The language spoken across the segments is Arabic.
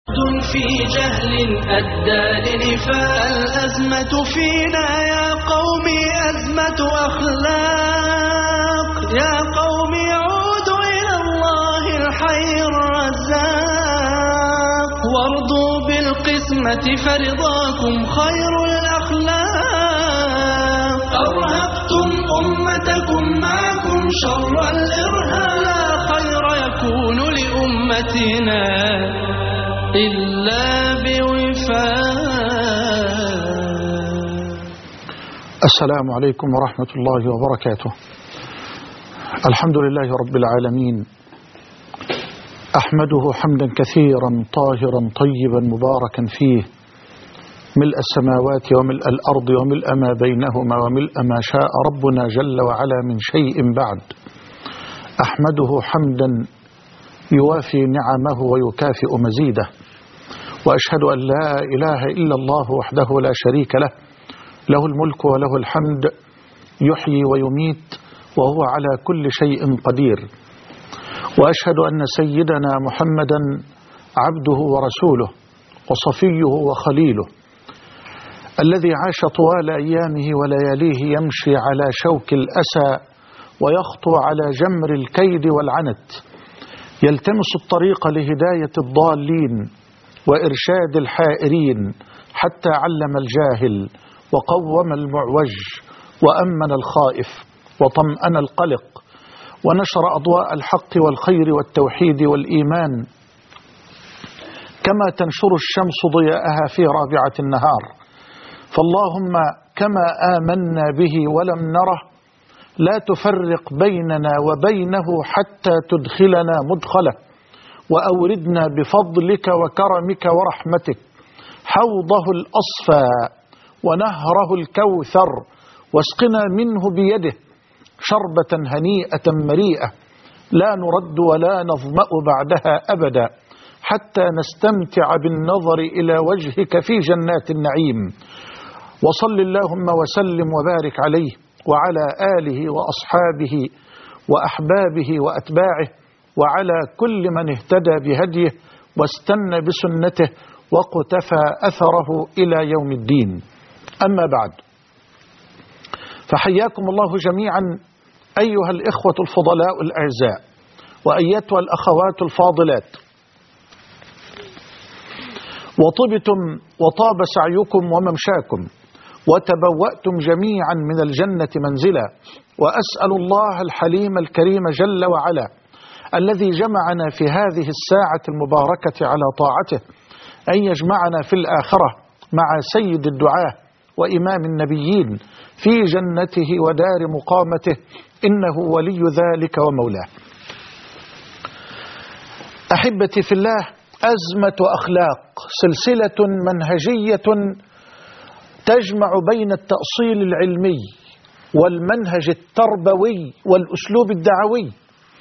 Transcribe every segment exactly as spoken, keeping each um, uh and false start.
في جهل أدى لنفاق الأزمة فينا يا قوم أزمة أخلاق. يا قوم عودوا إلى الله الحي الرزاق وارضوا بالقسمة فرضاكم خير الأخلاق. أرهقتم أمتكم معكم شر الإرهاب، لا خير يكون لأمتنا إلا بوفاق. السلام عليكم ورحمة الله وبركاته. الحمد لله رب العالمين، أحمده حمدا كثيرا طاهرا طيبا مباركا فيه، ملء السماوات وملء الأرض وملء ما بينهما وملء ما شاء ربنا جل وعلا من شيء بعد. أحمده حمدا يوافي نعمه ويكافئ مزيده، وأشهد أن لا إله إلا الله وحده لا شريك له، له الملك وله الحمد، يحيي ويميت وهو على كل شيء قدير. وأشهد أن سيدنا محمدا عبده ورسوله وصفيه وخليله، الذي عاش طوال أيامه ولياليه يمشي على شوك الأسى ويخطو على جمر الكيد والعنت، يلتمس الطريق لهداية الضالين وإرشاد الحائرين، حتى علم الجاهل وقوم المعوج وأمن الخائف وطمأن القلق، ونشر أضواء الحق والخير والتوحيد والإيمان كما تنشر الشمس ضياءها في رابعة النهار. فاللهم كما آمنا به ولم نره لا تفرق بيننا وبينه حتى تدخلنا مدخله، وأوردنا بفضلك وكرمك ورحمتك حوضه الأصفى ونهره الكوثر، واسقنا منه بيده شربة هنيئة مريئة لا نرد ولا نظمأ بعدها أبدا، حتى نستمتع بالنظر إلى وجهك في جنات النعيم. وصل اللهم وسلم وبارك عليه وعلى آله وأصحابه وأحبابه وأتباعه وعلى كل من اهتدى بهديه واستنى بسنته وقتفى أثره إلى يوم الدين. أما بعد، فحياكم الله جميعا أيها الإخوة الفضلاء الأعزاء، وأيتها الأخوات الفاضلات، وطبتم وطاب سعيكم وممشاكم، وتبوأتم جميعا من الجنة منزلا. وأسأل الله الحليم الكريم جل وعلا الذي جمعنا في هذه الساعة المباركة على طاعته أن يجمعنا في الآخرة مع سيد الدعاة وإمام النبيين في جنته ودار مقامته، إنه ولي ذلك ومولاه. أحبتي في الله، أزمة أخلاق، سلسلة منهجية تجمع بين التأصيل العلمي والمنهج التربوي والأسلوب الدعوي،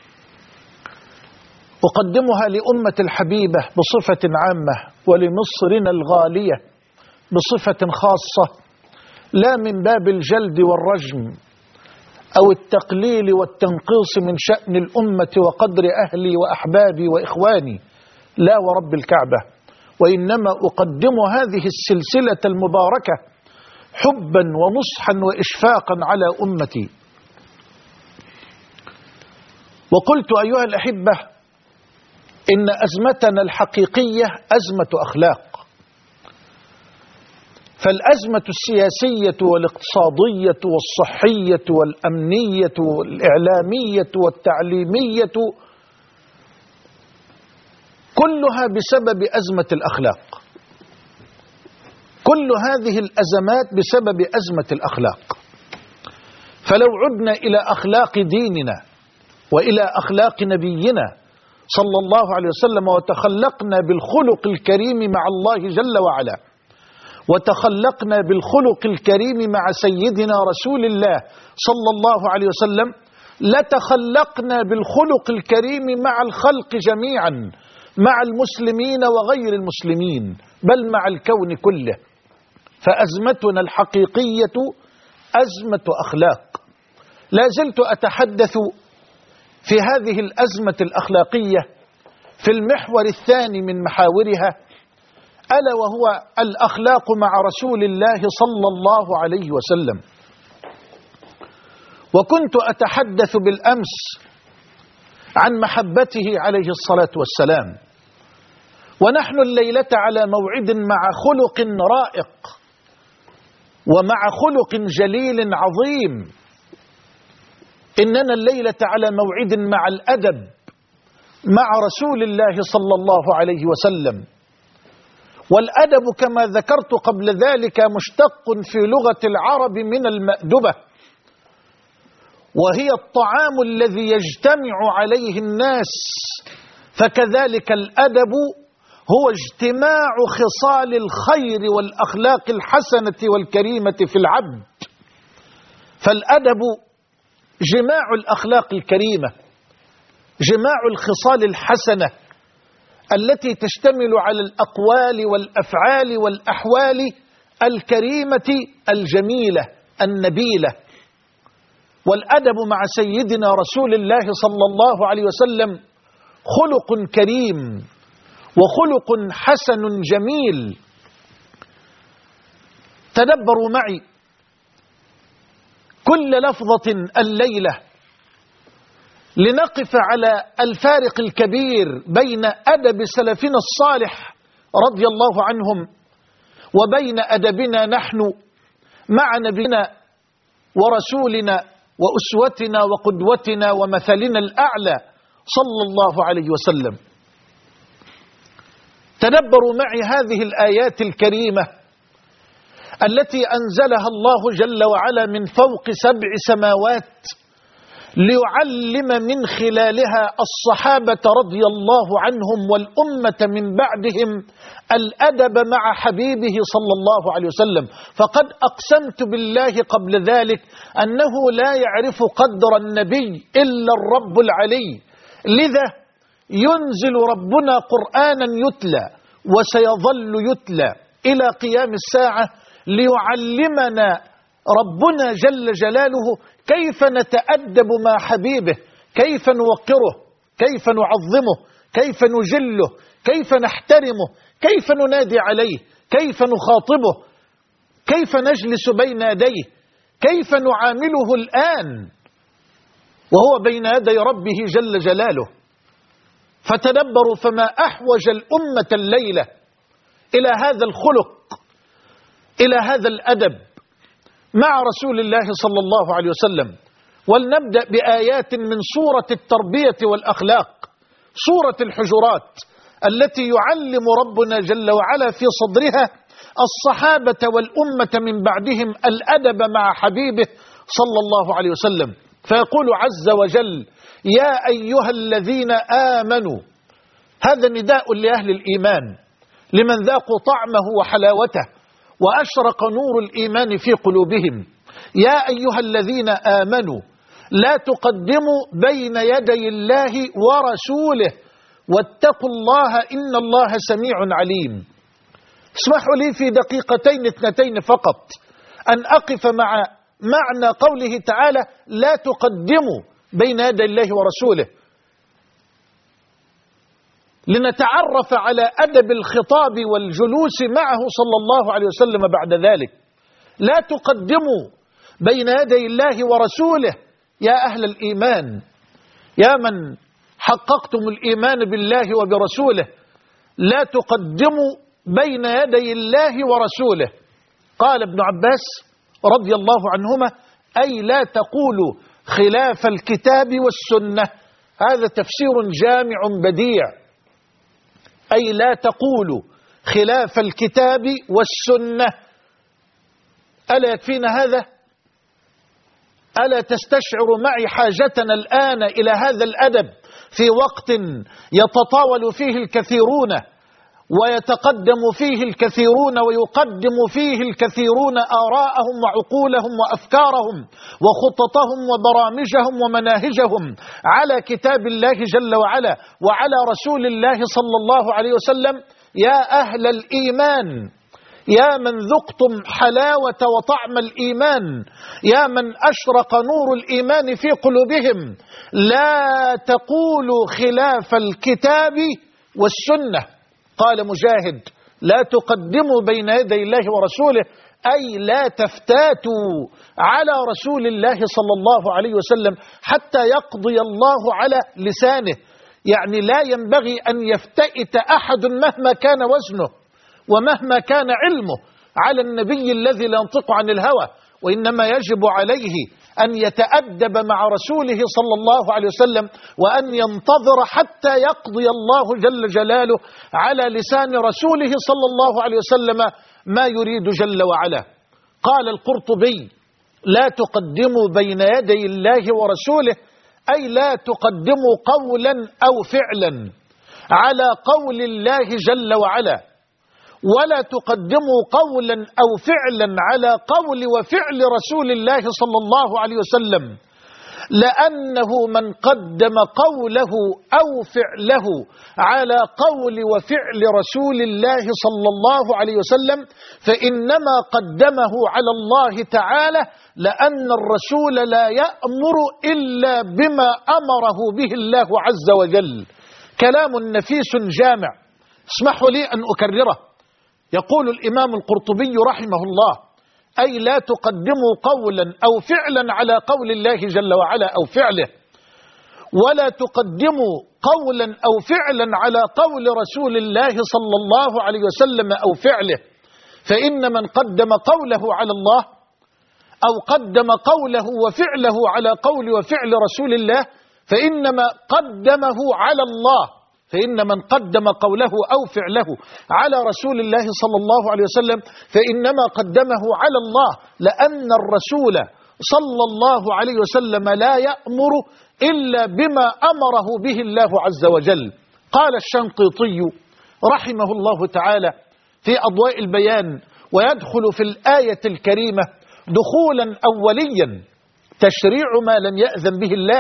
أقدمها لأمة الحبيبة بصفة عامة، ولمصرنا الغالية بصفة خاصة، لا من باب الجلد والرجم أو التقليل والتنقيص من شأن الأمة وقدر أهلي وأحبابي وإخواني، لا ورب الكعبة، وإنما أقدم هذه السلسلة المباركة حبا ونصحا وإشفاقا على أمتي. وقلت أيها الأحبة إن أزمتنا الحقيقية أزمة أخلاق، فالأزمة السياسية والاقتصادية والصحية والأمنية والإعلامية والتعليمية كلها بسبب أزمة الأخلاق، كل هذه الأزمات بسبب أزمة الأخلاق. فلو عدنا إلى أخلاق ديننا وإلى أخلاق نبينا صلى الله عليه وسلم، وتخلقنا بالخلق الكريم مع الله جل وعلا، وتخلقنا بالخلق الكريم مع سيدنا رسول الله صلى الله عليه وسلم، لتخلقنا بالخلق الكريم مع الخلق جميعا، مع المسلمين وغير المسلمين، بل مع الكون كله. فأزمتنا الحقيقية أزمة أخلاق. لا زلت أتحدث في هذه الأزمة الأخلاقية في المحور الثاني من محاورها ألا وهو الأخلاق مع رسول الله صلى الله عليه وسلم. وكنت أتحدث بالأمس عن محبته عليه الصلاة والسلام، ونحن الليلة على موعد مع خلق رائق ومع خلق جليل عظيم. إننا الليلة على موعد مع الأدب مع رسول الله صلى الله عليه وسلم. والأدب كما ذكرت قبل ذلك مشتق في لغة العرب من المأدبة، وهي الطعام الذي يجتمع عليه الناس، فكذلك الأدب هو اجتماع خصال الخير والأخلاق الحسنة والكريمة في العبد. فالأدب جماع الأخلاق الكريمة، جماع الخصال الحسنة التي تشتمل على الأقوال والأفعال والأحوال الكريمة الجميلة النبيلة. والأدب مع سيدنا رسول الله صلى الله عليه وسلم خلق كريم وخلق حسن جميل. تدبروا معي كل لفظة الليلة لنقف على الفارق الكبير بين أدب سلفنا الصالح رضي الله عنهم وبين أدبنا نحن مع نبينا ورسولنا وأسوتنا وقدوتنا ومثلنا الأعلى صلى الله عليه وسلم. تدبروا معي هذه الآيات الكريمة التي أنزلها الله جل وعلا من فوق سبع سماوات ليعلم من خلالها الصحابة رضي الله عنهم والأمة من بعدهم الأدب مع حبيبه صلى الله عليه وسلم. فقد أقسمت بالله قبل ذلك أنه لا يعرف قدر النبي إلا الرب العلي، لذا ينزل ربنا قرآنا يتلى وسيظل يتلى إلى قيام الساعة ليعلمنا ربنا جل جلاله كيف نتأدب مع حبيبه، كيف نوقره، كيف نعظمه، كيف نجله، كيف نحترمه، كيف ننادي عليه، كيف نخاطبه، كيف نجلس بين يديه، كيف نعامله الآن وهو بين يدي ربه جل جلاله. فتدبروا فما أحوج الأمة الليلة إلى هذا الخلق، إلى هذا الأدب مع رسول الله صلى الله عليه وسلم. ولنبدأ بآيات من سورة التربية والأخلاق، سورة الحجرات، التي يعلم ربنا جل وعلا في صدرها الصحابة والأمة من بعدهم الأدب مع حبيبه صلى الله عليه وسلم. فيقول عز وجل: يا أيها الذين آمنوا. هذا نداء لأهل الإيمان، لمن ذاقوا طعمه وحلاوته وأشرق نور الإيمان في قلوبهم. يا أيها الذين آمنوا لا تقدموا بين يدي الله ورسوله واتقوا الله إن الله سميع عليم. اسمحوا لي في دقيقتين اثنتين فقط أن أقف مع معنى قوله تعالى: لا تقدموا بين يدي الله ورسوله، لنتعرف على أدب الخطاب والجلوس معه صلى الله عليه وسلم بعد ذلك. لا تقدموا بين يدي الله ورسوله يا أهل الإيمان، يا من حققتم الإيمان بالله وبرسوله، لا تقدموا بين يدي الله ورسوله. قال ابن عباس رضي الله عنهما: أي لا تقولوا خلاف الكتاب والسنة. هذا تفسير جامع بديع، أي لا تقولوا خلاف الكتاب والسنة. ألا يكفينا هذا؟ ألا تستشعر معي حاجتنا الآن إلى هذا الأدب في وقت يتطاول فيه الكثيرون ويتقدم فيه الكثيرون ويقدم فيه الكثيرون آراءهم وعقولهم وأفكارهم وخططهم وبرامجهم ومناهجهم على كتاب الله جل وعلا وعلى رسول الله صلى الله عليه وسلم؟ يا أهل الإيمان، يا من ذقتم حلاوة وطعم الإيمان، يا من أشرق نور الإيمان في قلوبهم، لا تقولوا خلاف الكتاب والسنة. قال مجاهد لا تقدموا بين يدي الله ورسوله، أي لا تفتاتوا على رسول الله صلى الله عليه وسلم حتى يقضي الله على لسانه. يعني لا ينبغي أن يفتئت أحد مهما كان وزنه ومهما كان علمه على النبي الذي لا ينطق عن الهوى، وإنما يجب عليه أن يتأدب مع رسوله صلى الله عليه وسلم، وأن ينتظر حتى يقضي الله جل جلاله على لسان رسوله صلى الله عليه وسلم ما يريد جل وعلا. قال القرطبي: لا تقدموا بين يدي الله ورسوله، أي لا تقدموا قولا أو فعلا على قول الله جل وعلا، ولا تقدموا قولا أو فعلا على قول وفعل رسول الله صلى الله عليه وسلم، لأنه من قدم قوله أو فعله على قول وفعل رسول الله صلى الله عليه وسلم فإنما قدمه على الله تعالى، لأن الرسول لا يأمر إلا بما أمره به الله عز وجل. كلام نفيس جامع، اسمحوا لي أن أكرره. يقول الإمام القرطبي رحمه الله: أي لا تقدموا قولا أو فعلا على قول الله جل وعلا أو فعله، ولا تقدموا قولا أو فعلا على قول رسول الله صلى الله عليه وسلم أو فعله، فإن من قدم قوله على الله أو قدم قوله وفعله على قول وفعل رسول الله فإنما قدمه على الله، فإن من قدم قوله أو فعله على رسول الله صلى الله عليه وسلم فإنما قدمه على الله، لأن الرسول صلى الله عليه وسلم لا يأمر إلا بما أمره به الله عز وجل. قال الشنقيطي رحمه الله تعالى في أضواء البيان: ويدخل في الآية الكريمة دخولا أوليا تشريع ما لم يأذن به الله،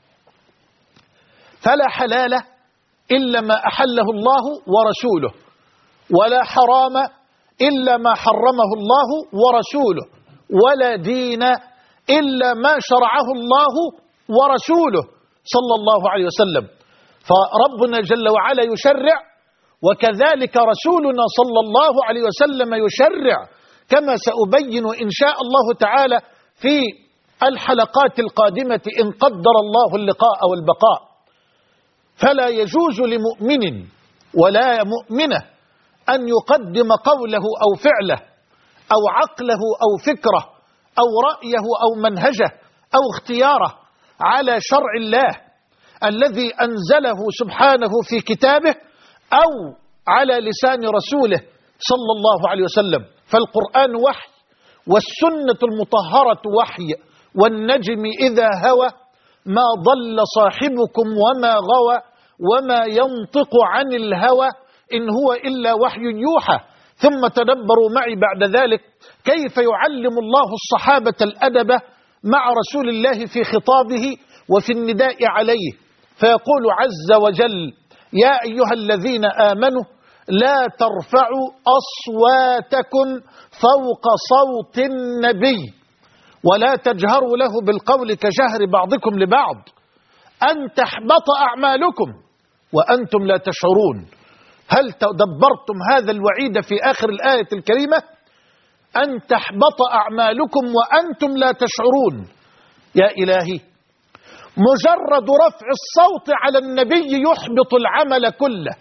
فلا حلال إلا ما أحله الله ورسوله، ولا حرام إلا ما حرمه الله ورسوله، ولا دين إلا ما شرعه الله ورسوله صلى الله عليه وسلم. فربنا جل وعلا يشرع، وكذلك رسولنا صلى الله عليه وسلم يشرع، كما سأبين إن شاء الله تعالى في الحلقات القادمة إن قدر الله اللقاء والبقاء. فلا يجوز لمؤمن ولا مؤمنة أن يقدم قوله أو فعله أو عقله أو فكره أو رأيه أو منهجه أو اختياره على شرع الله الذي أنزله سبحانه في كتابه أو على لسان رسوله صلى الله عليه وسلم. فالقرآن وحي، والسنة المطهرة وحي، والنجم إذا هوى ما ضل صاحبكم وما غوى وما ينطق عن الهوى إن هو إلا وحي يوحى. ثم تدبروا معي بعد ذلك كيف يعلم الله الصحابة الأدب مع رسول الله في خطابه وفي النداء عليه، فيقول عز وجل: يا أيها الذين آمنوا لا ترفعوا أصواتكم فوق صوت النبي ولا تجهروا له بالقول كجهر بعضكم لبعض أن تحبط أعمالكم وأنتم لا تشعرون. هل تدبرتم هذا الوعيد في آخر الآية الكريمة؟ أن تحبط أعمالكم وأنتم لا تشعرون. يا إلهي، مجرد رفع الصوت على النبي يحبط العمل كله.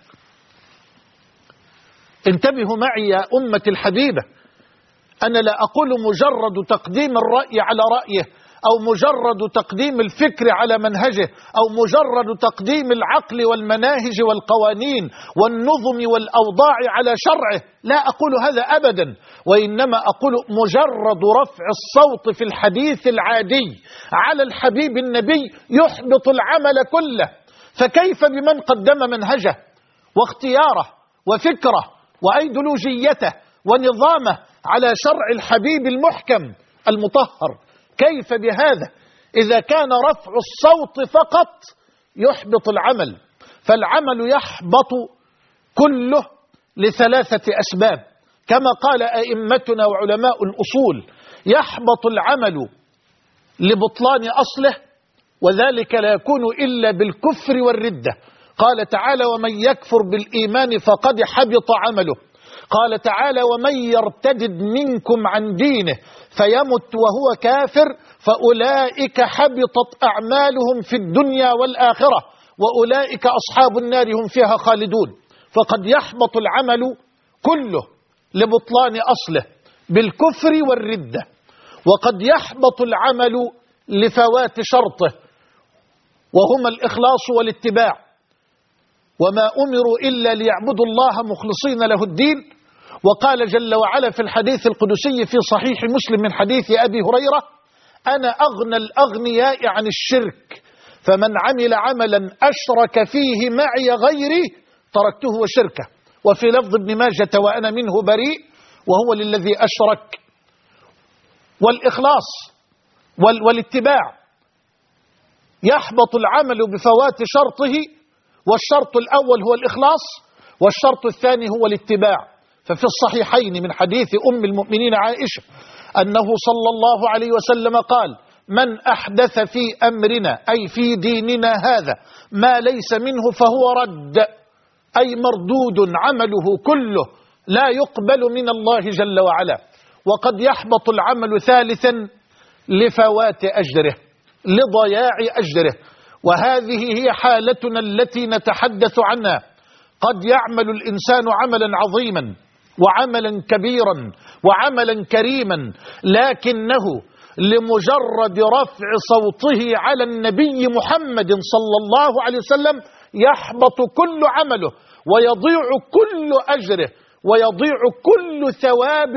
انتبهوا معي يا أمة الحبيبة، أنا لا أقول مجرد تقديم الرأي على رأيه أو مجرد تقديم الفكر على منهجه أو مجرد تقديم العقل والمناهج والقوانين والنظم والأوضاع على شرعه، لا أقول هذا أبدا، وإنما أقول مجرد رفع الصوت في الحديث العادي على الحبيب النبي يحبط العمل كله. فكيف بمن قدم منهجه واختياره وفكره وأيديولوجيته ونظامه على شرع الحبيب المحكم المطهر؟ كيف بهذا إذا كان رفع الصوت فقط يحبط العمل؟ فالعمل يحبط كله لثلاثة أسباب كما قال أئمتنا وعلماء الأصول: يحبط العمل لبطلان أصله، وذلك لا يكون إلا بالكفر والردة. قال تعالى: ومن يكفر بالإيمان فقد حبط عمله. قال تعالى: ومن يرتدد منكم عن دينه فيمت وهو كافر فأولئك حبطت أعمالهم في الدنيا والآخرة وأولئك أصحاب النار هم فيها خالدون. فقد يحبط العمل كله لبطلان أصله بالكفر والردة، وقد يحبط العمل لفوات شرطه وهما الإخلاص والاتباع، وما أمروا إلا ليعبدوا الله مخلصين له الدين. وقال جل وعلا في الحديث القدسي في صحيح مسلم من حديث أبي هريرة: أنا أغنى الأغنياء عن الشرك، فمن عمل عملا أشرك فيه معي غيري تركته وشركه. وفي لفظ ابن ماجة: وأنا منه بريء، وهو للذي أشرك. والإخلاص وال والاتباع يحبط العمل بفوات شرطه، والشرط الأول هو الإخلاص، والشرط الثاني هو الاتباع. ففي الصحيحين من حديث أم المؤمنين عائشة أنه صلى الله عليه وسلم قال: من أحدث في أمرنا أي في ديننا هذا ما ليس منه فهو رد، أي مردود عمله كله لا يقبل من الله جل وعلا. وقد يحبط العمل ثالثا لفوات أجره، لضياع أجره، وهذه هي حالتنا التي نتحدث عنها. قد يعمل الإنسان عملا عظيما وعملا كبيرا وعملا كريما، لكنه لمجرد رفع صوته على النبي محمد صلى الله عليه وسلم يحبط كل عمله ويضيع كل أجره ويضيع كل ثواب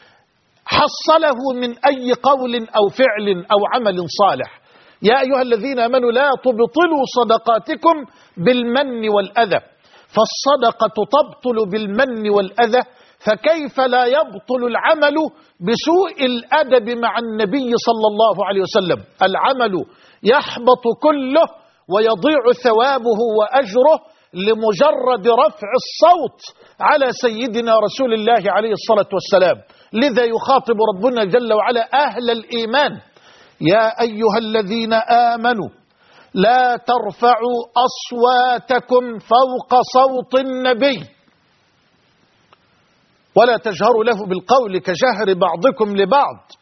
حصله من أي قول أو فعل أو عمل صالح. يا أيها الذين آمنوا لا تبطلوا صدقاتكم بالمن والأذى، فالصدقة تبطل بالمن والأذى، فكيف لا يبطل العمل بسوء الأدب مع النبي صلى الله عليه وسلم؟ العمل يحبط كله ويضيع ثوابه وأجره لمجرد رفع الصوت على سيدنا رسول الله عليه الصلاة والسلام. لذا يخاطب ربنا جل وعلا أهل الإيمان: يا أيها الذين آمنوا لا ترفعوا أصواتكم فوق صوت النبي ولا تجهروا له بالقول كجهر بعضكم لبعض،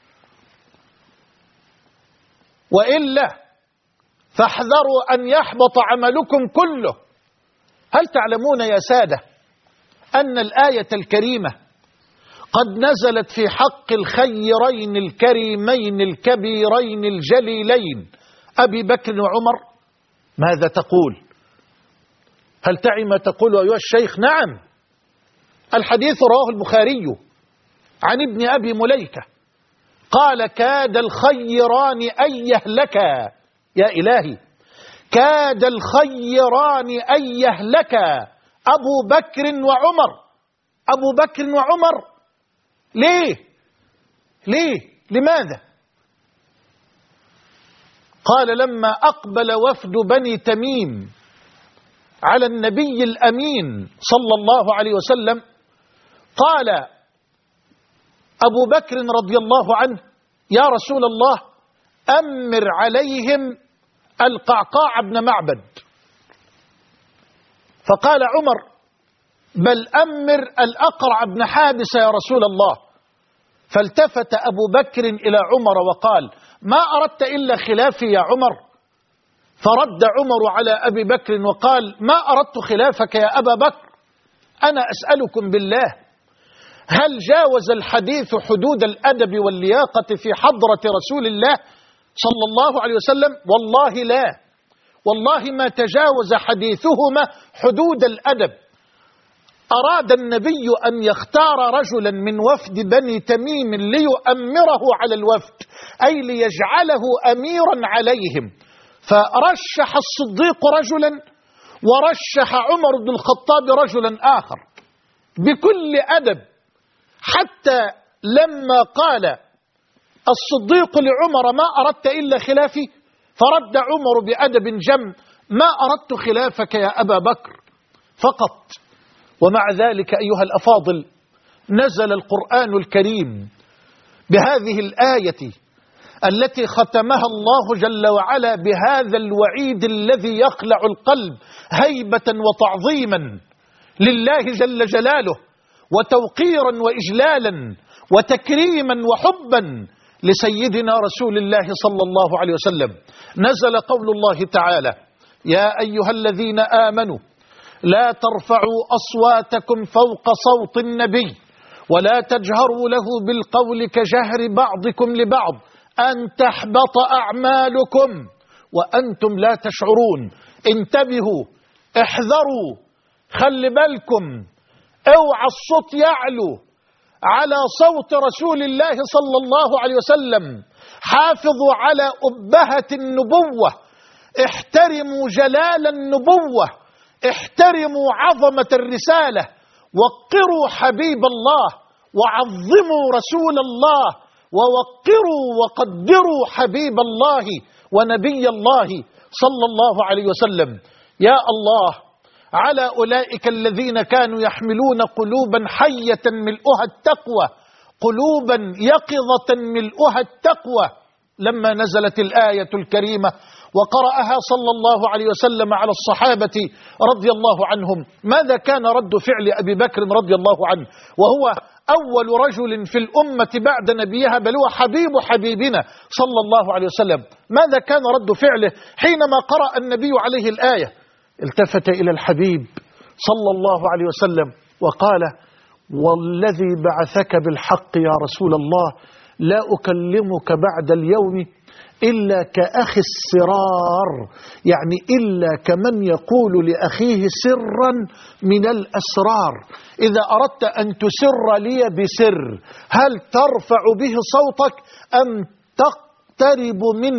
وإلا فاحذروا أن يحبط عملكم كله. هل تعلمون يا سادة أن الآية الكريمة قد نزلت في حق الخيرين الكريمين الكبيرين الجليلين أبي بكر وعمر؟ ماذا تقول؟ هل تعي ما تقول أيها الشيخ؟ نعم، الحديث رواه البخاري عن ابن أبي مليكة قال: كاد الخيران أن يهلكا. يا إلهي، كاد الخيران أن يهلكا أبو بكر وعمر. أبو بكر وعمر ليه؟ ليه؟ لماذا؟ قال: لما أقبل وفد بني تميم على النبي الأمين صلى الله عليه وسلم، قال أبو بكر رضي الله عنه: يا رسول الله، أمر عليهم القعقاع بن معبد. فقال عمر: بل أمر الأقرع بن حابس يا رسول الله. فالتفت أبو بكر إلى عمر وقال: ما أردت إلا خلافي يا عمر؟ فرد عمر على أبي بكر وقال: ما أردت خلافك يا أبا بكر، أنا أسألكم بالله، هل جاوز الحديث حدود الأدب واللياقة في حضرة رسول الله صلى الله عليه وسلم؟ والله لا، والله ما تجاوز حديثهما حدود الأدب. أراد النبي أن يختار رجلا من وفد بني تميم ليؤمره على الوفد، أي ليجعله أميرا عليهم، فرشح الصديق رجلا ورشح عمر بن الخطاب رجلا آخر بكل أدب، حتى لما قال الصديق لعمر: ما أردت إلا خلافي؟ فرد عمر بأدب جم: ما أردت خلافك يا أبا بكر فقط. ومع ذلك أيها الأفاضل، نزل القرآن الكريم بهذه الآية التي ختمها الله جل وعلا بهذا الوعيد الذي يخلع القلب هيبة وتعظيما لله جل جلاله، وتوقيرا وإجلالا وتكريما وحبا لسيدنا رسول الله صلى الله عليه وسلم نزل قول الله تعالى: يا أيها الذين آمنوا لا ترفعوا أصواتكم فوق صوت النبي ولا تجهروا له بالقول كجهر بعضكم لبعض أن تحبط أعمالكم وأنتم لا تشعرون. انتبهوا، احذروا، خلي بالكم، اوعى الصوت يعلو على صوت رسول الله صلى الله عليه وسلم. حافظوا على أبهة النبوة، احترموا جلال النبوة، احترموا عظمة الرسالة، وقروا حبيب الله وعظموا رسول الله، ووقروا وقدروا حبيب الله ونبي الله صلى الله عليه وسلم. يا الله على أولئك الذين كانوا يحملون قلوبا حية ملؤها التقوى، قلوبا يقظة ملؤها التقوى، لما نزلت الآية الكريمة وقرأها صلى الله عليه وسلم على الصحابة رضي الله عنهم. ماذا كان رد فعل أبي بكر رضي الله عنه وهو أول رجل في الأمة بعد نبيها، بل هو حبيب حبيبنا صلى الله عليه وسلم؟ ماذا كان رد فعله حينما قرأ النبي عليه الآية؟ التفت إلى الحبيب صلى الله عليه وسلم وقال: والذي بعثك بالحق يا رسول الله لا أكلمك بعد اليوم إلا كأخي السرار، يعني إلا كمن يقول لأخيه سرا من الأسرار. إذا أردت أن تسر لي بسر هل ترفع به صوتك أم تقترب من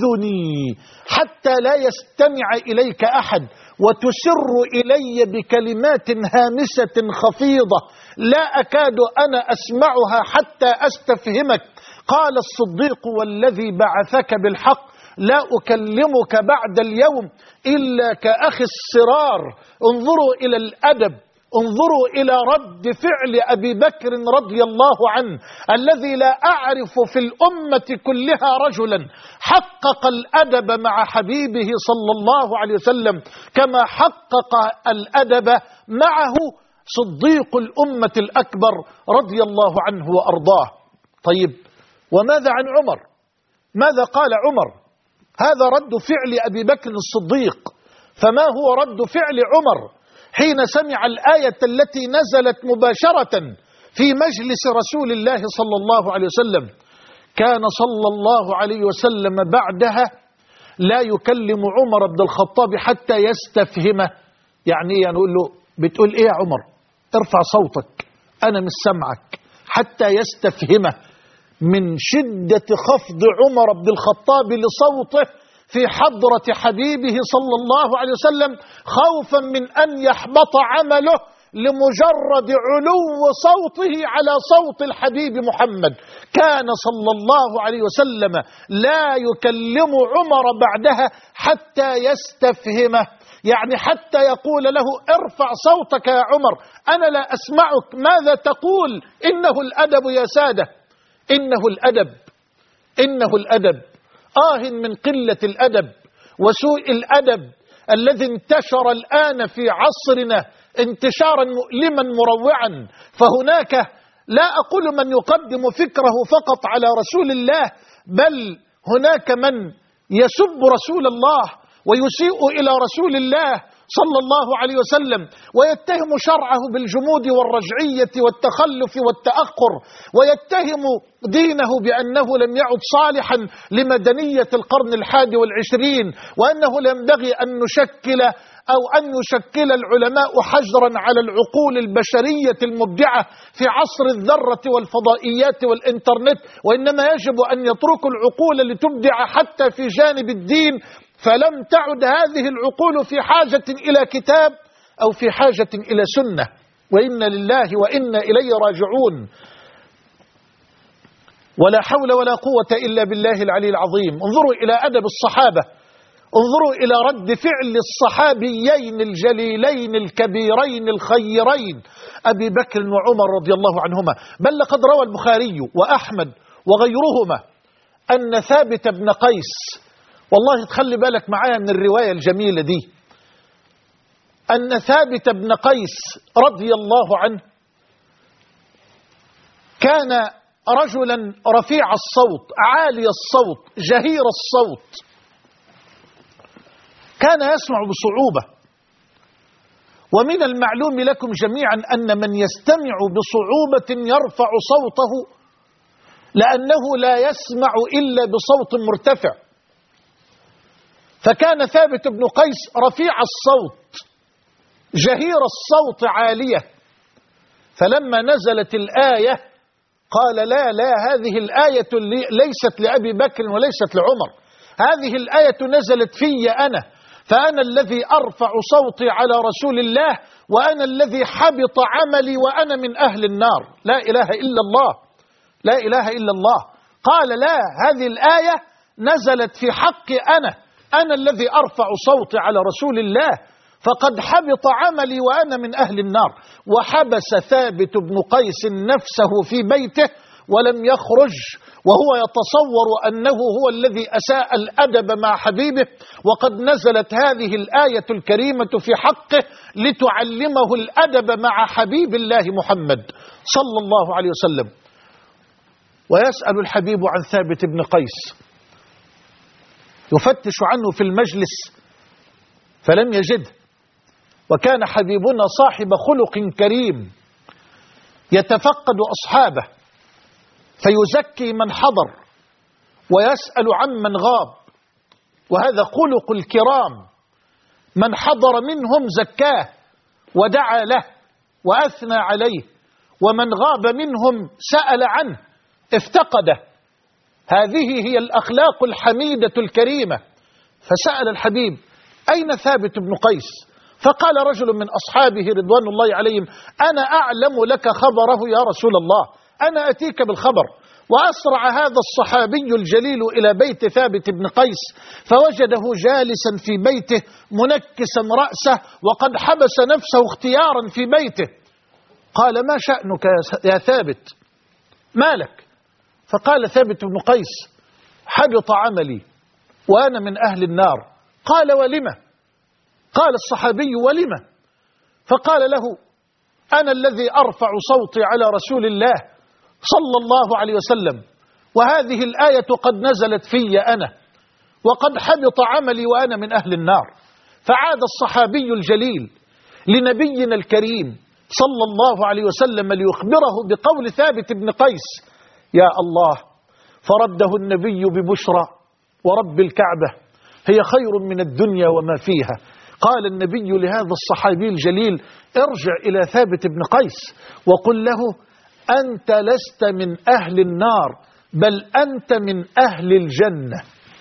أذني حتى لا يستمع إليك أحد، وتسر إلي بكلمات هامسة خفيضة لا أكاد أنا أسمعها حتى أستفهمك؟ قال الصديق: والذي بعثك بالحق لا أكلمك بعد اليوم إلا كأخي السرار. انظروا إلى الأدب، انظروا إلى رد فعل أبي بكر رضي الله عنه، الذي لا أعرف في الأمة كلها رجلا حقق الأدب مع حبيبه صلى الله عليه وسلم كما حقق الأدب معه صديق الأمة الأكبر رضي الله عنه وأرضاه. طيب، وماذا عن عمر؟ ماذا قال عمر؟ هذا رد فعل أبي بكر الصديق، فما هو رد فعل عمر حين سمع الآية التي نزلت مباشرة في مجلس رسول الله صلى الله عليه وسلم؟ كان صلى الله عليه وسلم بعدها لا يكلم عمر بن الخطاب حتى يستفهمه. يعني ايه؟ يعني يقول له: بتقول ايه يا عمر؟ ارفع صوتك، انا مش سمعك، حتى يستفهمه. من شدة خفض عمر بن الخطاب لصوته في حضرة حبيبه صلى الله عليه وسلم خوفا من أن يحبط عمله لمجرد علو صوته على صوت الحبيب محمد، كان صلى الله عليه وسلم لا يكلم عمر بعدها حتى يستفهمه، يعني حتى يقول له: ارفع صوتك يا عمر، أنا لا أسمعك، ماذا تقول؟ إنه الأدب يا سادة، إنه الأدب، إنه الأدب. آه من قلة الأدب وسوء الأدب الذي انتشر الآن في عصرنا انتشارا مؤلما مروعا. فهناك، لا أقول من يقدم فكره فقط على رسول الله، بل هناك من يسب رسول الله ويسيء إلى رسول الله صلى الله عليه وسلم، ويتهم شرعه بالجمود والرجعية والتخلف والتأخر، ويتهم دينه بأنه لم يعد صالحا لمدنية القرن الحادي والعشرين، وأنه ينبغي أن نشكل أو أن يشكل العلماء حجرا على العقول البشرية المبدعة في عصر الذرة والفضائيات والإنترنت، وإنما يجب أن يتركوا العقول لتبدع حتى في جانب الدين. فلم تعد هذه العقول في حاجة إلى كتاب أو في حاجة إلى سنة، وإنا لله وإنا إليه راجعون. ولا حول ولا قوة إلا بالله العلي العظيم. انظروا إلى أدب الصحابة، انظروا إلى رد فعل الصحابيين الجليلين الكبيرين الخيرين أبي بكر وعمر رضي الله عنهما. بل لقد روى البخاري وأحمد وغيرهما أن ثابت بن قيس، والله تخلي بالك معايا من الرواية الجميلة دي، أن ثابت بن قيس رضي الله عنه كان رجلا رفيع الصوت عالي الصوت جهير الصوت، كان يسمع بصعوبة. ومن المعلوم لكم جميعا أن من يستمع بصعوبة يرفع صوته لأنه لا يسمع إلا بصوت مرتفع. فكان ثابت بن قيس رفيع الصوت جهير الصوت عالية. فلما نزلت الآية قال لا لا هذه الآية ليست لأبي بكر وليست لعمر، هذه الآية نزلت في أنا، فأنا الذي أرفع صوتي على رسول الله، وأنا الذي حبط عملي وأنا من أهل النار. لا إله إلا الله، لا إله إلا الله. قال لا، هذه الآية نزلت في حق أنا، أنا الذي أرفع صوتي على رسول الله، فقد حبط عملي وأنا من أهل النار. وحبس ثابت بن قيس نفسه في بيته ولم يخرج، وهو يتصور أنه هو الذي أساء الأدب مع حبيبه، وقد نزلت هذه الآية الكريمة في حقه لتعلمه الأدب مع حبيب الله محمد صلى الله عليه وسلم. ويسأل الحبيب عن ثابت بن قيس، يفتش عنه في المجلس فلم يجده. وكان حبيبنا صاحب خلق كريم يتفقد أصحابه فيزكي من حضر ويسأل عمن غاب، وهذا خلق الكرام. من حضر منهم زكاه ودعا له وأثنى عليه، ومن غاب منهم سأل عنه افتقده. هذه هي الأخلاق الحميدة الكريمة. فسأل الحبيب أين ثابت بن قيس؟ فقال رجل من أصحابه رضوان الله عليهم أنا أعلم لك خبره يا رسول الله، أنا أتيك بالخبر. وأسرع هذا الصحابي الجليل إلى بيت ثابت بن قيس فوجده جالسا في بيته منكسا رأسه وقد حبس نفسه اختيارا في بيته. قال ما شأنك يا ثابت، مالك؟ فقال ثابت بن قيس حبط عملي وأنا من أهل النار. قال ولم؟ قال الصحابي ولم؟ فقال له أنا الذي أرفع صوتي على رسول الله صلى الله عليه وسلم، وهذه الآية قد نزلت في أنا، وقد حبط عملي وأنا من أهل النار. فعاد الصحابي الجليل لنبينا الكريم صلى الله عليه وسلم ليخبره بقول ثابت بن قيس. يا الله، فرده النبي ببشرى ورب الكعبة هي خير من الدنيا وما فيها. قال النبي لهذا الصحابي الجليل ارجع إلى ثابت بن قيس وقل له أنت لست من أهل النار بل أنت من أهل الجنة.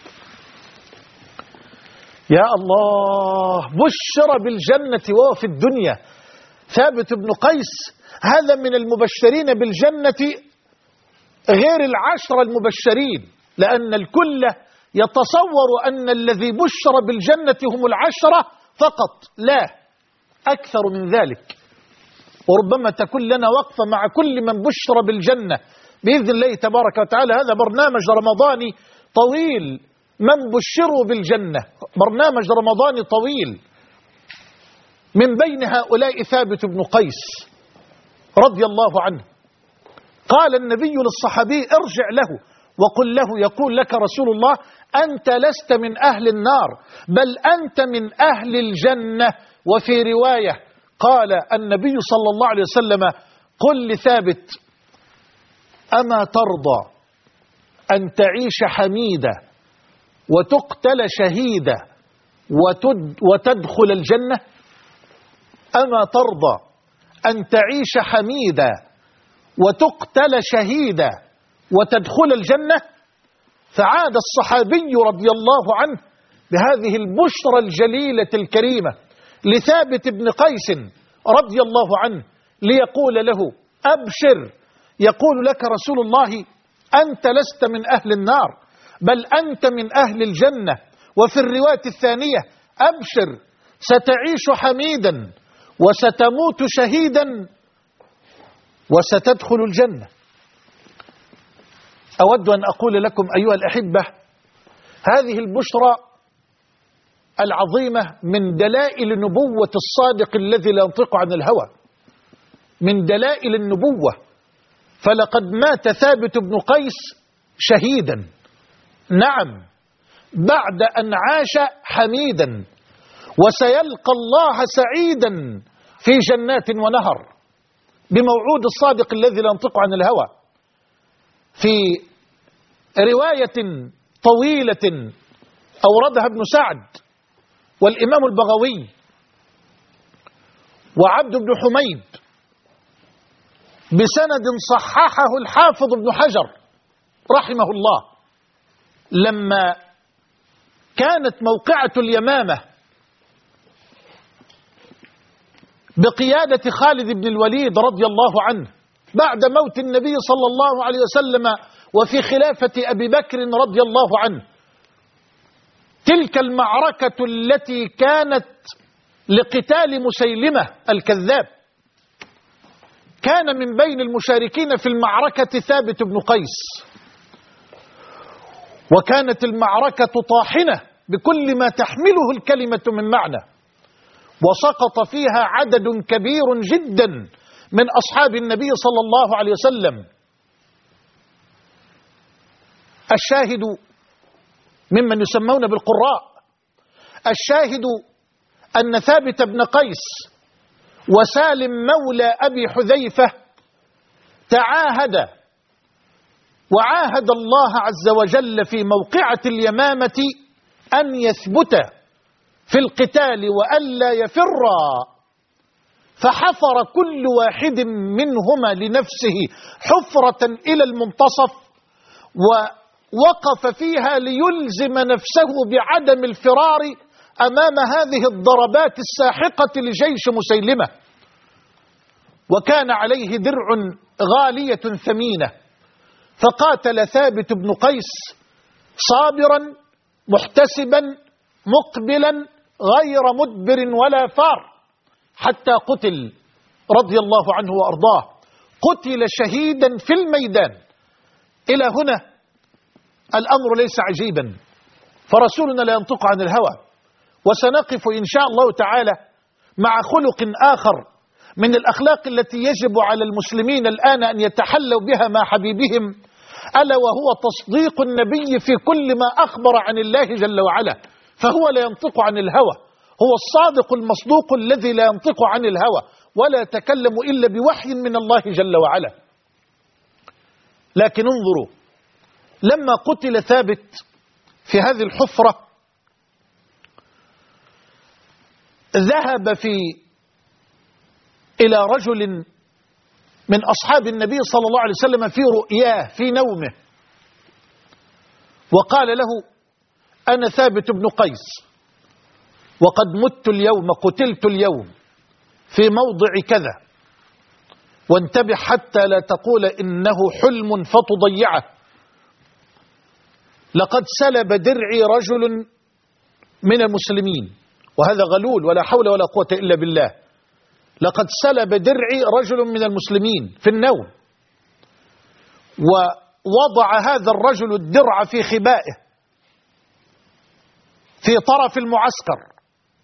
يا الله، بشر بالجنة وهو في الدنيا. ثابت بن قيس هذا من المبشرين بالجنة غير العشرة المبشرين، لأن الكل يتصور أن الذي بشر بالجنة هم العشرة فقط، لا، أكثر من ذلك. وربما تكون لنا وقفة مع كل من بشر بالجنة بإذن الله تبارك وتعالى. هذا برنامج رمضاني طويل، من بشروا بالجنة، برنامج رمضاني طويل. من بين هؤلاء ثابت بن قيس رضي الله عنه. قال النبي للصحابي ارجع له وقل له يقول لك رسول الله أنت لست من أهل النار بل أنت من أهل الجنة. وفي رواية قال النبي صلى الله عليه وسلم قل لثابت أما ترضى أن تعيش حميدا وتقتل شهيدا وتدخل الجنة؟ أما ترضى أن تعيش حميدا وتقتل شهيدا وتدخل الجنة؟ فعاد الصحابي رضي الله عنه بهذه البشرى الجليلة الكريمة لثابت بن قيس رضي الله عنه ليقول له أبشر، يقول لك رسول الله أنت لست من أهل النار بل أنت من أهل الجنة. وفي الرواية الثانية أبشر ستعيش حميدا وستموت شهيدا وستدخل الجنة. أود أن أقول لكم أيها الأحبة هذه البشرى العظيمة من دلائل نبوة الصادق الذي لا ينطق عن الهوى، من دلائل النبوة. فلقد مات ثابت بن قيس شهيدا، نعم، بعد أن عاش حميدا، وسيلقى الله سعيدا في جنات ونهر بموعود الصادق الذي لا ينطق عن الهوى. في رواية طويلة أوردها ابن سعد والإمام البغوي وعبد بن حميد بسند صححه الحافظ ابن حجر رحمه الله، لما كانت موقعة اليمامة بقيادة خالد بن الوليد رضي الله عنه بعد موت النبي صلى الله عليه وسلم وفي خلافة أبي بكر رضي الله عنه، تلك المعركة التي كانت لقتال مسيلمة الكذاب، كان من بين المشاركين في المعركة ثابت بن قيس، وكانت المعركة طاحنة بكل ما تحمله الكلمة من معنى، وسقط فيها عدد كبير جدا من أصحاب النبي صلى الله عليه وسلم. الشاهد ممن يسمون بالقراء، الشاهد أن ثابت بن قيس وسالم مولى أبي حذيفة تعاهد وعاهد الله عز وجل في موقعة اليمامة أن يثبت في القتال وألا يفر، فحفر كل واحد منهما لنفسه حفرة إلى المنتصف، ووقف فيها ليلزم نفسه بعدم الفرار أمام هذه الضربات الساحقة لجيش مسيلمة، وكان عليه درع غالية ثمينة، فقاتل ثابت بن قيس صابرا محتسبا مقبلا غير مدبر ولا فار حتى قتل رضي الله عنه وأرضاه، قتل شهيدا في الميدان. إلى هنا الأمر ليس عجيبا، فرسولنا لا ينطق عن الهوى، وسنقف إن شاء الله تعالى مع خلق آخر من الأخلاق التي يجب على المسلمين الآن أن يتحلوا بها مع حبيبهم، ألا وهو تصديق النبي في كل ما أخبر عن الله جل وعلا، فهو لا ينطق عن الهوى، هو الصادق المصدوق الذي لا ينطق عن الهوى ولا يتكلم إلا بوحي من الله جل وعلا. لكن انظروا، لما قتل ثابت في هذه الحفرة ذهب في إلى رجل من أصحاب النبي صلى الله عليه وسلم في رؤياه في نومه، وقال له: أنا ثابت بن قيس، وقد مت اليوم، قتلت اليوم في موضع كذا، وانتبه حتى لا تقول إنه حلم فتضيعه، لقد سلب درعي رجل من المسلمين، وهذا غلول ولا حول ولا قوة إلا بالله، لقد سلب درعي رجل من المسلمين في النوم، ووضع هذا الرجل الدرع في خبائه في طرف المعسكر،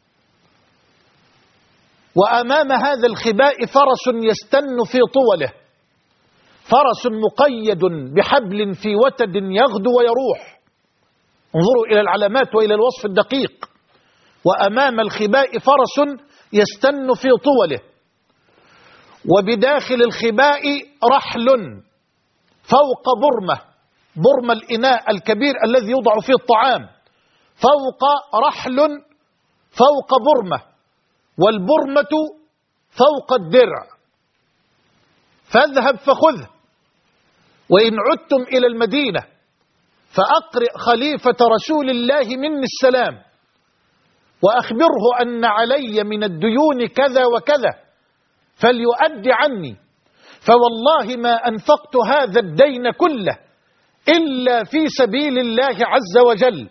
وأمام هذا الخباء فرس يستن في طوله، فرس مقيد بحبل في وتد يغدو ويروح، انظروا إلى العلامات وإلى الوصف الدقيق، وأمام الخباء فرس يستن في طوله، وبداخل الخباء رحل فوق برمة، برمة الإناء الكبير الذي يوضع فيه الطعام، فوق رحل فوق برمة، والبرمة فوق الدرع، فاذهب فخذه، وإن عدتم إلى المدينة فأقرئ خليفة رسول الله مني السلام، وأخبره أن علي من الديون كذا وكذا فليؤدي عني، فوالله ما أنفقت هذا الدين كله إلا في سبيل الله عز وجل،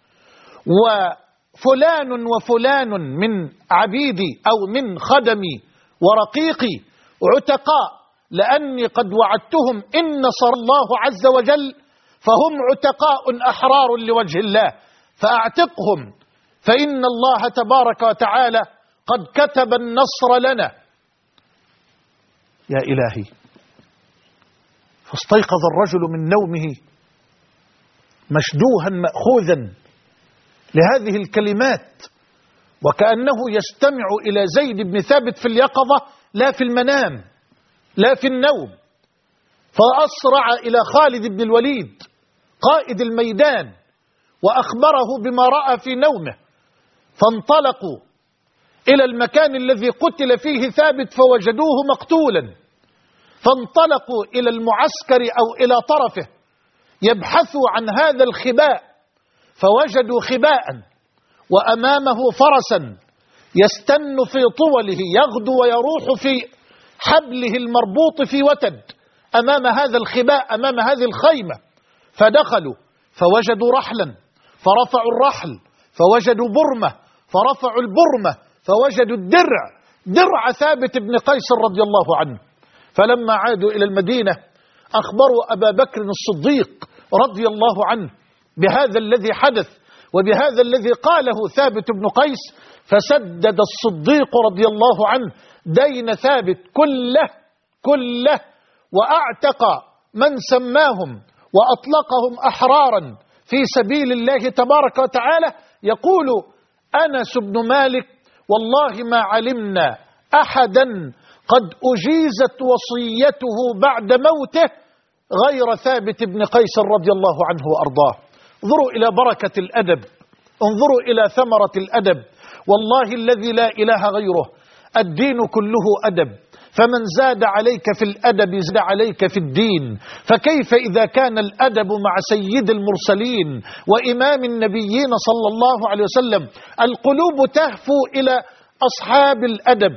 وفلان وفلان من عبيدي أو من خدمي ورقيقي عتقاء، لأني قد وعدتهم إن نصر الله عز وجل فهم عتقاء أحرار لوجه الله، فأعتقهم، فإن الله تبارك وتعالى قد كتب النصر لنا. يا إلهي، فاستيقظ الرجل من نومه مشدوها مأخوذا لهذه الكلمات، وكأنه يستمع إلى زيد بن ثابت في اليقظة لا في المنام لا في النوم. فأسرع إلى خالد بن الوليد قائد الميدان وأخبره بما رأى في نومه، فانطلقوا إلى المكان الذي قتل فيه ثابت فوجدوه مقتولا، فانطلقوا إلى المعسكر أو إلى طرفه يبحثوا عن هذا الخباء، فوجدوا خباء وأمامه فرسا يستن في طوله يغدو ويروح في حبله المربوط في وتد أمام هذا الخباء، أمام هذه الخيمة. فدخلوا فوجدوا رحلا فرفعوا الرحل، فوجدوا برمة فرفعوا البرمة، فوجدوا الدرع درع ثابت بن قيس رضي الله عنه. فلما عادوا إلى المدينة أخبروا أبا بكر الصديق رضي الله عنه بهذا الذي حدث وبهذا الذي قاله ثابت بن قيس، فسدد الصديق رضي الله عنه دين ثابت كله كله، وأعتق من سماهم وأطلقهم أحرارا في سبيل الله تبارك وتعالى. يقول أنس بن مالك: والله ما علمنا أحدا قد أجيزت وصيته بعد موته غير ثابت بن قيس رضي الله عنه وأرضاه. انظروا إلى بركة الأدب، انظروا إلى ثمرة الأدب. والله الذي لا إله غيره الدين كله أدب، فمن زاد عليك في الأدب زاد عليك في الدين. فكيف إذا كان الأدب مع سيد المرسلين وإمام النبيين صلى الله عليه وسلم؟ القلوب تهفو إلى أصحاب الأدب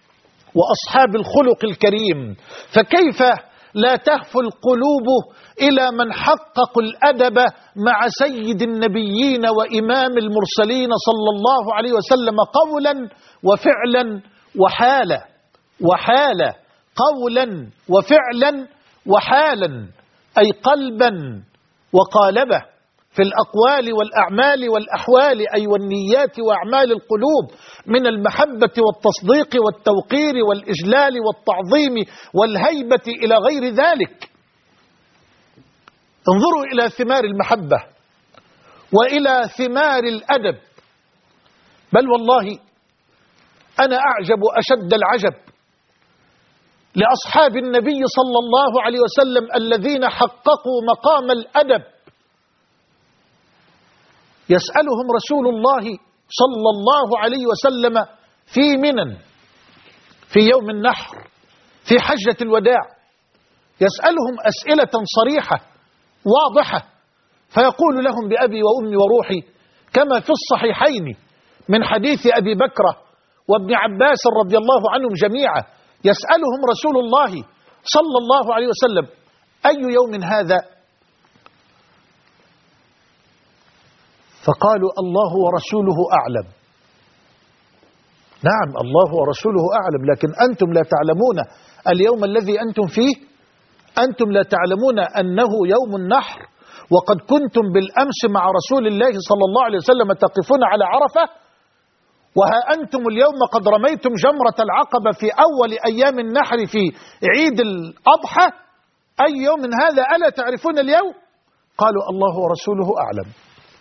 وأصحاب الخلق الكريم، فكيف لا تهفو القلوب إلى من حققوا الأدب مع سيد النبيين وإمام المرسلين صلى الله عليه وسلم قولا وفعلا وحالا وحالا قولا وفعلا وحالا، أي قلبا وقالبه في الأقوال والأعمال والأحوال، أي والنيات وأعمال القلوب من المحبة والتصديق والتوقير والإجلال والتعظيم والهيبة إلى غير ذلك. انظروا إلى ثمار المحبة وإلى ثمار الأدب. بل والله أنا أعجب أشد العجب لأصحاب النبي صلى الله عليه وسلم الذين حققوا مقام الأدب. يسألهم رسول الله صلى الله عليه وسلم في منى في يوم النحر في حجة الوداع، يسألهم أسئلة صريحة واضحة، فيقول لهم بأبي وأمي وروحي كما في الصحيحين من حديث أبي بكر وابن عباس رضي الله عنهم جميعا. يسألهم رسول الله صلى الله عليه وسلم: أي يوم هذا؟ فقالوا: الله ورسوله أعلم. نعم، الله ورسوله أعلم، لكن أنتم لا تعلمون اليوم الذي أنتم فيه، أنتم لا تعلمون أنه يوم النحر، وقد كنتم بالأمس مع رسول الله صلى الله عليه وسلم تقفون على عرفة، وها أنتم اليوم قد رميتم جمرة العقبة في أول أيام النحر في عيد الأضحى. أي يوم هذا ألا تعرفون اليوم؟ قالوا: الله ورسوله أعلم.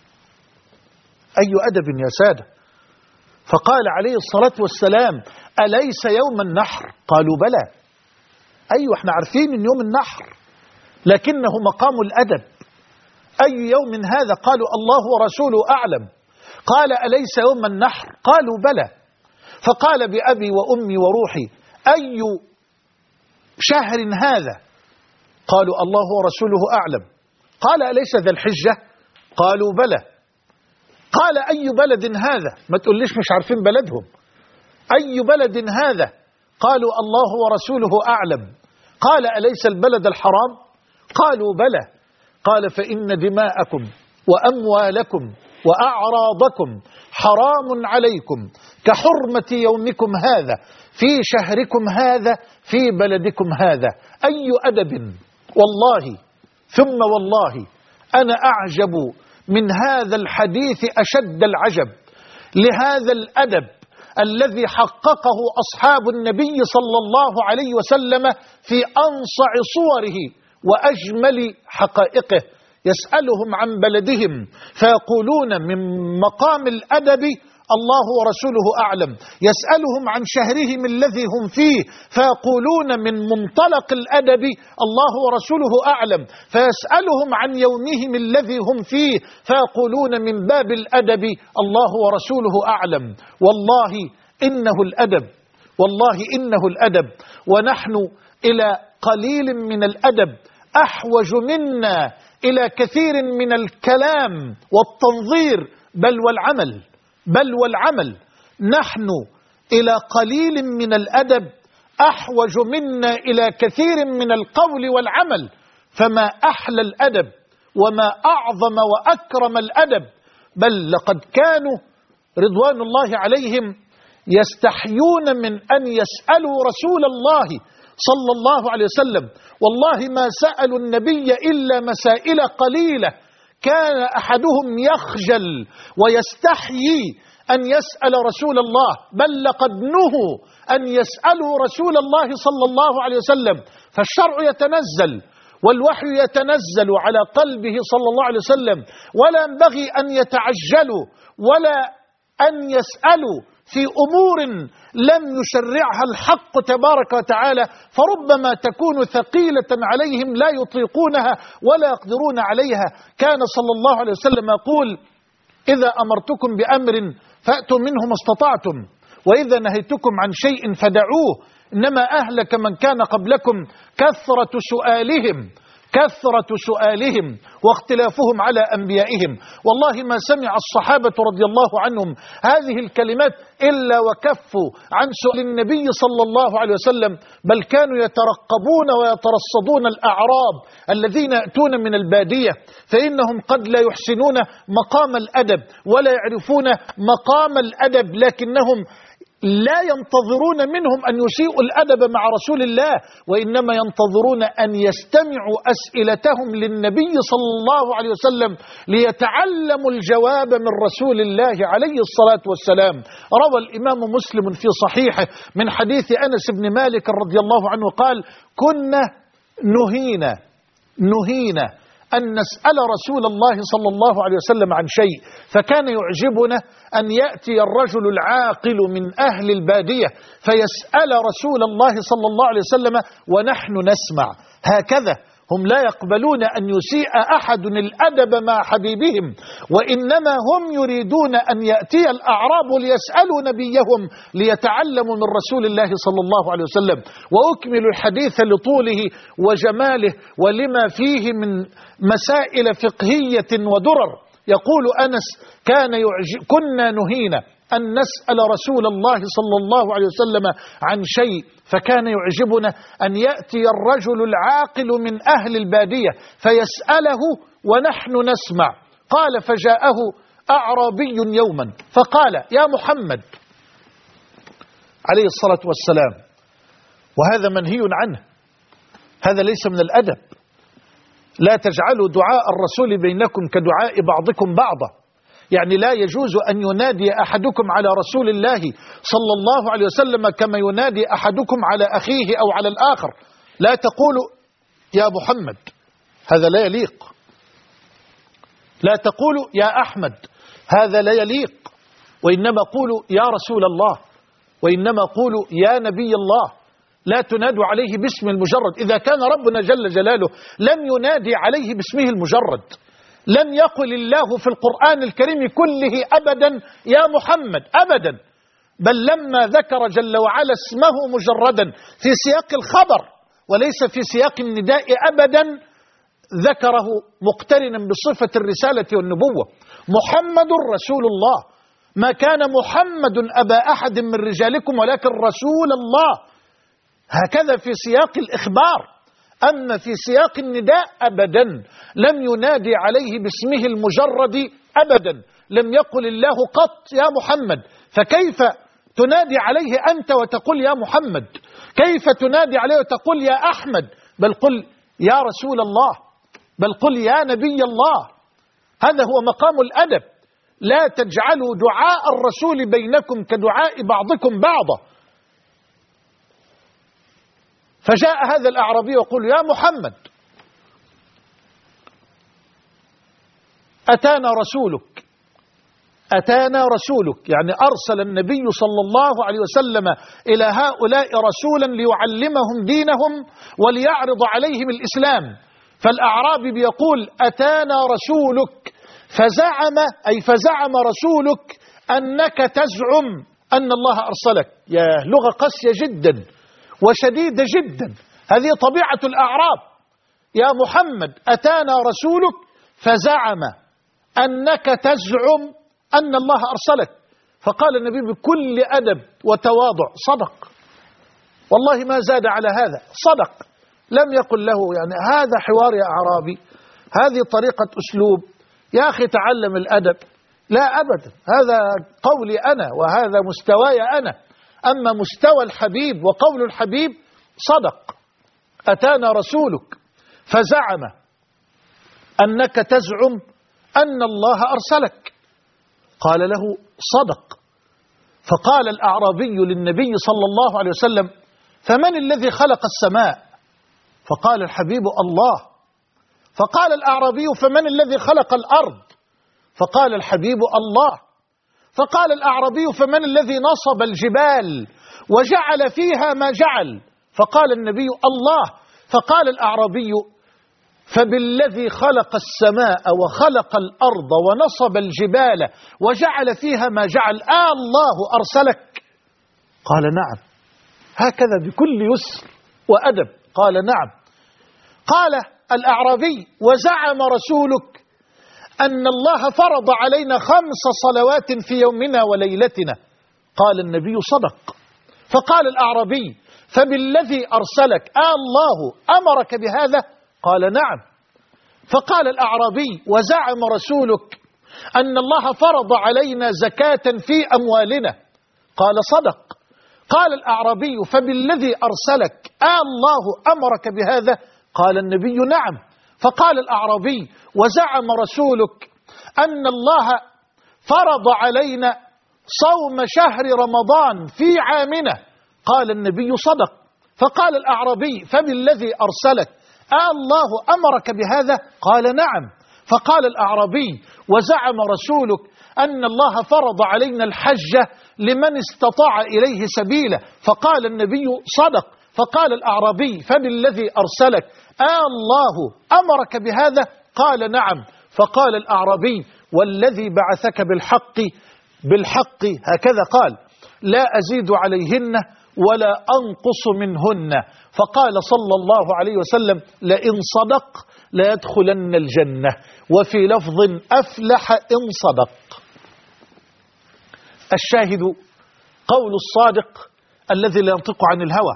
أي أدب يا سادة. فقال عليه الصلاة والسلام: أليس يوم النحر؟ قالوا: بلى. أيوة، احنا عارفين من يوم النحر، لكنه مقام الأدب. أي يوم هذا؟ قالوا: الله ورسوله أعلم. قال: أليس يوم النحر؟ قالوا: بلى. فقال: بأبي وأمي وروحي أي شهر هذا؟ قالوا: الله ورسوله أعلم. قال: أليس ذا الحجة؟ قالوا: بلى. قال: أي بلد هذا؟ ما تقوليش مش عارفين بلدهم. أي بلد هذا؟ قالوا: الله ورسوله أعلم. قال: أليس البلد الحرام؟ قالوا: بلى. قال: فإن دماءكم وأموالكم وأعراضكم حرام عليكم كحرمة يومكم هذا في شهركم هذا في بلدكم هذا. أي أدب. والله ثم والله أنا أعجب من هذا الحديث أشد العجب لهذا الأدب الذي حققه أصحاب النبي صلى الله عليه وسلم في أنصع صوره وأجمل حقائقه. يسألهم عن بلدهم فيقولون من مقام الأدب الله ورسوله أعلم. يسألهم عن شهرهم الذي هم فيه فيقولون من منطلق الأدب الله ورسوله أعلم. فيسألهم عن يومهم الذي هم فيه فيقولون من باب الأدب الله ورسوله أعلم. والله إنه الأدب، والله إنه الأدب، ونحن إلى قليل من الأدب أحوج منا إلى كثير من الكلام والتنظير بل والعمل، بل والعمل. نحن إلى قليل من الأدب أحوج منا إلى كثير من القول والعمل. فما أحلى الأدب وما أعظم وأكرم الأدب. بل لقد كانوا رضوان الله عليهم يستحيون من أن يسألوا رسول الله صلى الله عليه وسلم. والله ما سألوا النبي إلا مسائل قليلة. كان أحدهم يخجل ويستحيي أن يسأل رسول الله، بل لقد نهوا أن يسألوا رسول الله صلى الله عليه وسلم. فالشرع يتنزل والوحي يتنزل على قلبه صلى الله عليه وسلم، ولا ينبغي أن يتعجلوا ولا أن يسألوا في أمور لم يشرعها الحق تبارك وتعالى، فربما تكون ثقيلة عليهم لا يطيقونها ولا يقدرون عليها. كان صلى الله عليه وسلم يقول: إذا أمرتكم بأمر فأتوا منه ما استطعتم، وإذا نهيتكم عن شيء فدعوه، إنما أهلك من كان قبلكم كثرة سؤالهم كثرة سؤالهم واختلافهم على أنبيائهم. والله ما سمع الصحابة رضي الله عنهم هذه الكلمات إلا وكفوا عن سؤال النبي صلى الله عليه وسلم، بل كانوا يترقبون ويترصدون الأعراب الذين يأتون من البادية، فإنهم قد لا يحسنون مقام الأدب ولا يعرفون مقام الأدب، لكنهم لا ينتظرون منهم أن يسيئوا الأدب مع رسول الله، وإنما ينتظرون أن يستمعوا أسئلتهم للنبي صلى الله عليه وسلم ليتعلموا الجواب من رسول الله عليه الصلاة والسلام. روى الإمام مسلم في صحيحه من حديث أنس بن مالك رضي الله عنه قال: كنا نهينا نهينا أن نسأل رسول الله صلى الله عليه وسلم عن شيء، فكان يعجبنا أن يأتي الرجل العاقل من أهل البادية فيسأل رسول الله صلى الله عليه وسلم ونحن نسمع. هكذا هم لا يقبلون أن يسيء أحد الأدب مع حبيبهم، وإنما هم يريدون أن يأتي الأعراب ليسألوا نبيهم ليتعلموا من رسول الله صلى الله عليه وسلم. وأكمل الحديث لطوله وجماله ولما فيه من مسائل فقهية ودرر. يقول أنس: كان يعجب كنا نهينا أن نسأل رسول الله صلى الله عليه وسلم عن شيء، فكان يعجبنا أن يأتي الرجل العاقل من أهل البادية فيسأله ونحن نسمع. قال: فجاءه أعرابي يوما فقال: يا محمد عليه الصلاة والسلام، وهذا منهي عنه، هذا ليس من الأدب. لا تجعلوا دعاء الرسول بينكم كدعاء بعضكم بعضا، يعني لا يجوز أن ينادي أحدكم على رسول الله صلى الله عليه وسلم كما ينادي أحدكم على أخيه أو على الآخر. لا تقولوا يا محمد، هذا لا يليق. لا تقولوا يا أحمد، هذا لا يليق. وإنما قولوا يا رسول الله، وإنما قولوا يا نبي الله. لا تنادوا عليه باسم المجرد. إذا كان ربنا جل جلاله لم ينادي عليه باسمه المجرد، لم يقل الله في القرآن الكريم كله أبدا يا محمد أبدا، بل لما ذكر جل وعلا اسمه مجردا في سياق الخبر وليس في سياق النداء أبدا، ذكره مقترنا بصفة الرسالة والنبوة. محمد رسول الله، ما كان محمد أبا أحد من رجالكم ولكن رسول الله، هكذا في سياق الإخبار. أما في سياق النداء أبدا لم ينادي عليه باسمه المجرد أبدا، لم يقل الله قط يا محمد. فكيف تنادي عليه أنت وتقول يا محمد؟ كيف تنادي عليه وتقول يا أحمد؟ بل قل يا رسول الله، بل قل يا نبي الله. هذا هو مقام الأدب. لا تجعلوا دعاء الرسول بينكم كدعاء بعضكم بعضا. فجاء هذا الأعرابي يقول يا محمد، أتانا رسولك، أتانا رسولك، يعني أرسل النبي صلى الله عليه وسلم إلى هؤلاء رسولا ليعلمهم دينهم وليعرض عليهم الإسلام. فالأعرابي بيقول أتانا رسولك، فزعم أي فزعم رسولك أنك تزعم أن الله أرسلك. يا لغة قاسية جدا وشديدة جدا، هذه طبيعة الأعراب. يا محمد أتانا رسولك فزعم أنك تزعم أن الله أرسلك. فقال النبي بكل أدب وتواضع صدق، والله ما زاد على هذا، صدق. لم يقل له يعني هذا حوار يا أعرابي، هذه طريقة أسلوب، يا أخي تعلم الأدب. لا أبدا، هذا قولي أنا وهذا مستواي أنا، أما مستوى الحبيب وقول الحبيب صدق. أتانا رسولك فزعم أنك تزعم أن الله أرسلك. قال له صدق. فقال الأعرابي للنبي صلى الله عليه وسلم فمن الذي خلق السماء؟ فقال الحبيب الله. فقال الأعرابي فمن الذي خلق الأرض؟ فقال الحبيب الله. فقال الأعرابي فمن الذي نصب الجبال وجعل فيها ما جعل؟ فقال النبي الله. فقال الأعرابي فبالذي خلق السماء وخلق الأرض ونصب الجبال وجعل فيها ما جعل آه الله أرسلك؟ قال نعم. هكذا بكل يسر وأدب قال نعم. قال الأعرابي وزعم رسولك أن الله فرض علينا خمس صلوات في يومنا وليلتنا. قال النبي صدق. فقال الأعرابي فبالذي أرسلك آه الله أمرك بهذا؟ قال نعم. فقال الأعرابي وزعم رسولك أن الله فرض علينا زكاة في أموالنا؟ قال صدق. قال الأعرابي فبالذي أرسلك آه الله أمرك بهذا؟ قال النبي نعم. فقال الأعرابي وزعم رسولك أن الله فرض علينا صوم شهر رمضان في عامنا؟ قال النبي صدق. فقال الأعرابي فبالذي أرسلك آه الله أمرك بهذا؟ قال نعم. فقال الأعرابي وزعم رسولك أن الله فرض علينا الحج لمن استطاع إليه سبيلا؟ فقال النبي صدق. فقال الأعرابي فبالذي أرسلك آه الله أمرك بهذا؟ قال نعم. فقال الأعرابي والذي بعثك بالحق بالحق هكذا قال لا أزيد عليهن ولا أنقص منهن. فقال صلى الله عليه وسلم لئن صدق ليدخلن الجنة، وفي لفظ أفلح إن صدق. الشاهد قول الصادق الذي لا ينطق عن الهوى.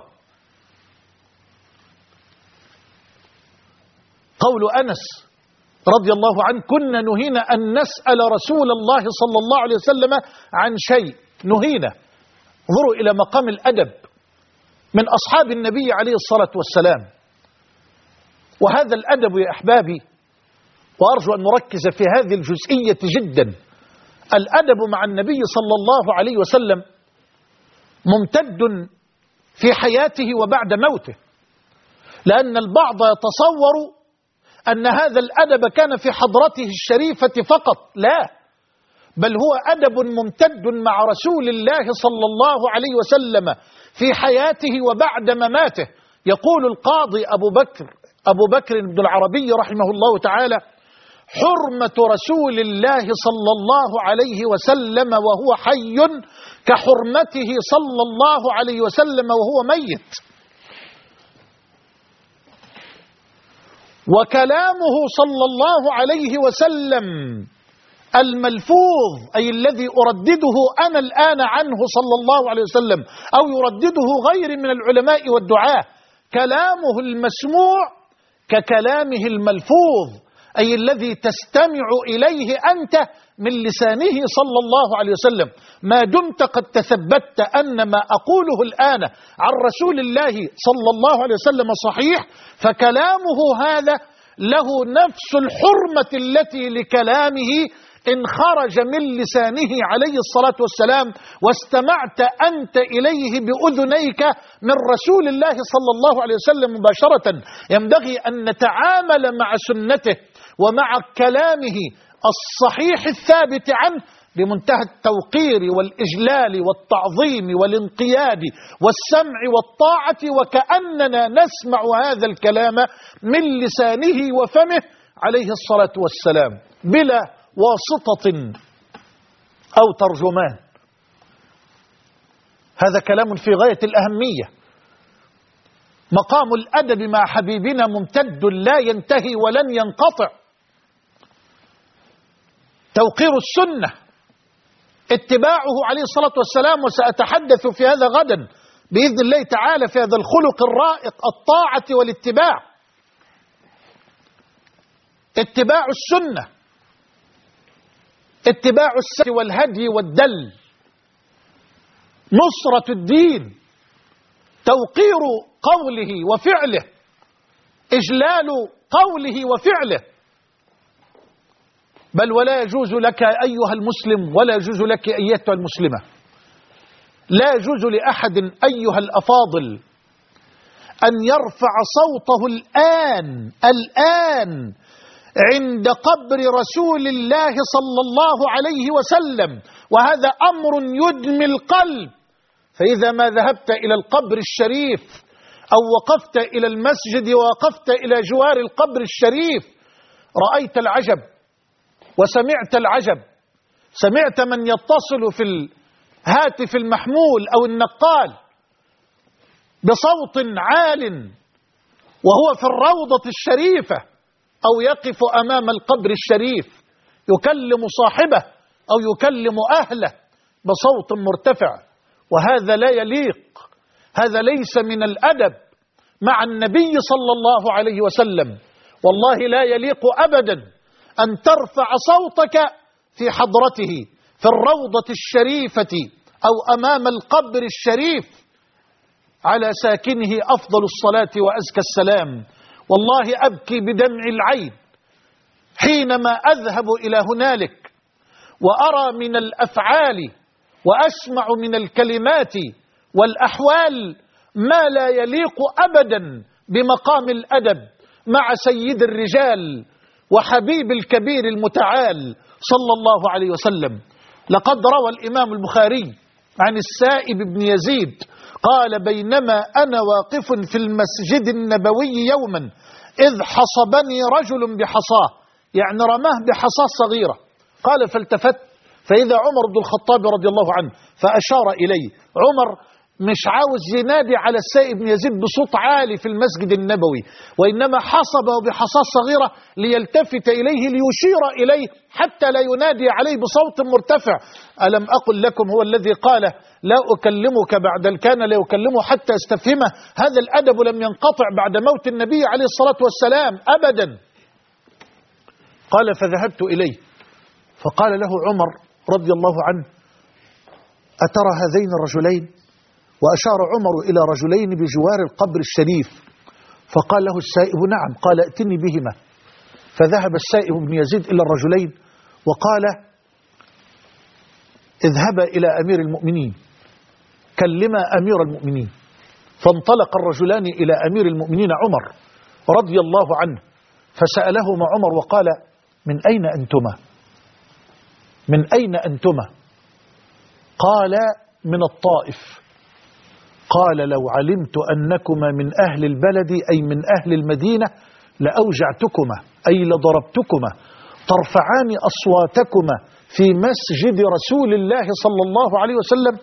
قول أنس رضي الله عنه كنا نهينا أن نسأل رسول الله صلى الله عليه وسلم عن شيء، نهينا. انظروا إلى مقام الأدب من أصحاب النبي عليه الصلاة والسلام. وهذا الأدب يا أحبابي، وأرجو أن نركز في هذه الجزئية جدا، الأدب مع النبي صلى الله عليه وسلم ممتد في حياته وبعد موته، لأن البعض يتصور أن هذا الأدب كان في حضرته الشريفة فقط، لا، بل هو أدب ممتد مع رسول الله صلى الله عليه وسلم في حياته وبعد مماته. يقول القاضي أبو بكر أبو بكر بن العربي رحمه الله تعالى حرمة رسول الله صلى الله عليه وسلم وهو حي كحرمته صلى الله عليه وسلم وهو ميت. وكلامه صلى الله عليه وسلم الملفوظ أي الذي أردده أنا الآن عنه صلى الله عليه وسلم أو يردده غير من العلماء والدعاة، كلامه المسموع ككلامه الملفوظ أي الذي تستمع إليه أنت من لسانه صلى الله عليه وسلم. ما دمت قد تثبت أن ما أقوله الآن عن رسول الله صلى الله عليه وسلم صحيح، فكلامه هذا له نفس الحرمة التي لكلامه إن خرج من لسانه عليه الصلاة والسلام واستمعت أنت إليه بأذنيك من رسول الله صلى الله عليه وسلم مباشرة. ينبغي أن نتعامل مع سنته ومع كلامه الصحيح الثابت عنه بمنتهى التوقير والإجلال والتعظيم والانقياد والسمع والطاعة، وكأننا نسمع هذا الكلام من لسانه وفمه عليه الصلاة والسلام بلا واسطة أو ترجمان. هذا كلام في غاية الأهمية. مقام الأدب مع حبيبنا ممتد لا ينتهي ولن ينقطع. توقير السنة، اتباعه عليه الصلاة والسلام، وسأتحدث في هذا غدا بإذن الله تعالى في هذا الخلق الرائق، الطاعة والاتباع. اتباع السنة، اتباع السنة والهدي والدل، نصرة الدين، توقير قوله وفعله، إجلال قوله وفعله. بل ولا يجوز لك أيها المسلم، ولا يجوز لك أيتها المسلمة، لا يجوز لأحد أيها الأفاضل أن يرفع صوته الآن الآن عند قبر رسول الله صلى الله عليه وسلم، وهذا أمر يدمي القلب. فإذا ما ذهبت إلى القبر الشريف أو وقفت إلى المسجد ووقفت إلى جوار القبر الشريف رأيت العجب وسمعت العجب. سمعت من يتصل في الهاتف المحمول أو النقال بصوت عال وهو في الروضة الشريفة أو يقف أمام القبر الشريف يكلم صاحبه أو يكلم أهله بصوت مرتفع، وهذا لا يليق، هذا ليس من الأدب مع النبي صلى الله عليه وسلم. والله لا يليق أبدا أن ترفع صوتك في حضرته في الروضة الشريفة أو أمام القبر الشريف على ساكنه أفضل الصلاة وأزكى السلام. والله أبكي بدمع العين حينما أذهب إلى هنالك وأرى من الأفعال وأسمع من الكلمات والأحوال ما لا يليق أبدا بمقام الأدب مع سيد الرجال وحبيب الكبير المتعال صلى الله عليه وسلم. لقد روى الإمام البخاري عن السائب بن يزيد قال: بينما أنا واقف في المسجد النبوي يوما إذ حصبني رجل بحصاه، يعني رماه بحصاه صغيرة. قال: فالتفت فإذا عمر بن الخطاب رضي الله عنه فأشار إليه. عمر مش عاوز ينادي على السائب بن يزيد بصوت عالي في المسجد النبوي، وإنما حصبه بحصاه صغيرة ليلتفت إليه ليشير إليه حتى لا ينادي عليه بصوت مرتفع. ألم أقل لكم هو الذي قال: لا أكلمك بعد الكان لا أكلمه حتى استفهمه. هذا الأدب لم ينقطع بعد موت النبي عليه الصلاة والسلام أبدا. قال: فذهبت إليه فقال له عمر رضي الله عنه: أترى هذين الرجلين؟ وأشار عمر إلى رجلين بجوار القبر الشريف. فقال له السائب: نعم. قال: ائتني بهما. فذهب السائب بن يزيد إلى الرجلين وقال: اذهبا إلى أمير المؤمنين، كلما أمير المؤمنين. فانطلق الرجلان إلى أمير المؤمنين عمر رضي الله عنه، فسألهما عمر وقال: من أين أنتما؟ من أين أنتما؟ قال: من الطائف. قال: لو علمت أنكما من أهل البلد أي من أهل المدينة لأوجعتكما أي لضربتكما ترفعان أصواتكما في مسجد رسول الله صلى الله عليه وسلم.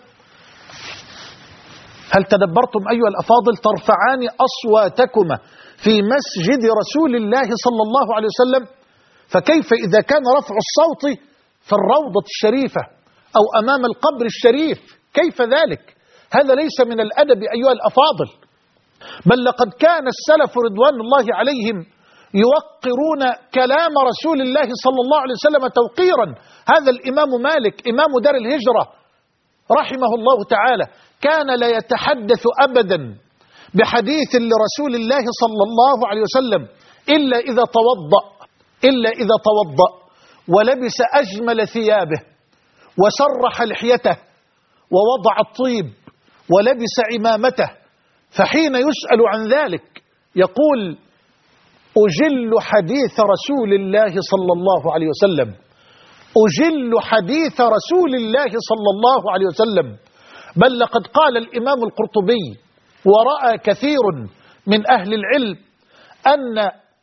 هل تدبرتم أيها الأفاضل؟ ترفعان أصواتكما في مسجد رسول الله صلى الله عليه وسلم. فكيف إذا كان رفع الصوت في الروضة الشريفة أو أمام القبر الشريف؟ كيف ذلك؟ هذا ليس من الأدب أيها الأفاضل. بل لقد كان السلف رضوان الله عليهم يوقرون كلام رسول الله صلى الله عليه وسلم توقيرا. هذا الإمام مالك إمام دار الهجرة رحمه الله تعالى كان لا يتحدث أبدا بحديث لرسول الله صلى الله عليه وسلم إلا إذا توضأ إلا إذا توضأ ولبس أجمل ثيابه وسرح لحيته ووضع الطيب ولبس عمامته. فحين يسأل عن ذلك يقول: أجل حديث رسول الله صلى الله عليه وسلم أجل حديث رسول الله صلى الله عليه وسلم، بل لقد قال الإمام القرطبي ورأى كثير من أهل العلم أن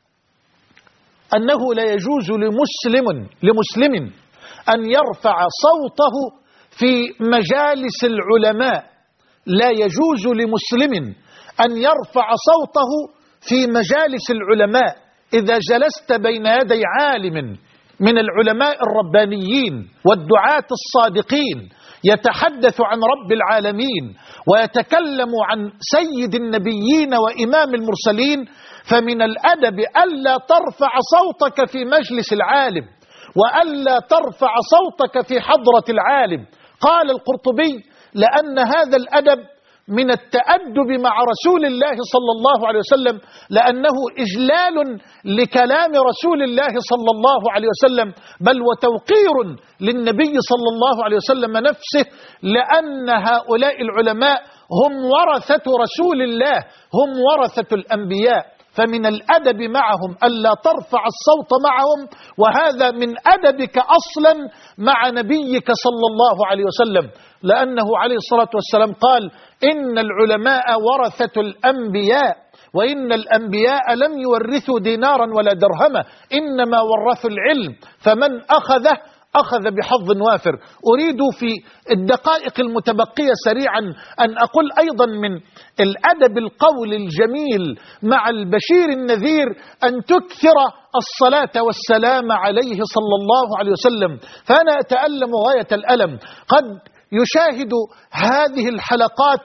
أنه لا يجوز لمسلم لمسلم أن يرفع صوته في مجالس العلماء. لا يجوز لمسلم أن يرفع صوته في مجالس العلماء. إذا جلست بين يدي عالم من العلماء الربانيين والدعاة الصادقين يتحدث عن رب العالمين ويتكلم عن سيد النبيين وإمام المرسلين، فمن الأدب ألا ترفع صوتك في مجلس العالم وألا ترفع صوتك في حضرة العالم. قال القرطبي: لأن هذا الأدب من التأدب مع رسول الله صلى الله عليه وسلم، لأنه إجلال لكلام رسول الله صلى الله عليه وسلم، بل وتوقير للنبي صلى الله عليه وسلم نفسه، لأن هؤلاء العلماء هم ورثة رسول الله، هم ورثة الأنبياء، فمن الأدب معهم ألا ترفع الصوت معهم، وهذا من أدبك أصلا مع نبيك صلى الله عليه وسلم، لأنه عليه الصلاة والسلام قال: إن العلماء ورثة الأنبياء، وإن الأنبياء لم يورثوا دينارا ولا درهما، إنما ورثوا العلم، فمن أخذه أخذ بحظ وافر. أريد في الدقائق المتبقية سريعا أن أقول أيضا من الأدب القول الجميل مع البشير النذير أن تكثر الصلاة والسلام عليه صلى الله عليه وسلم. فأنا أتألم غاية الألم، قد يشاهد هذه الحلقات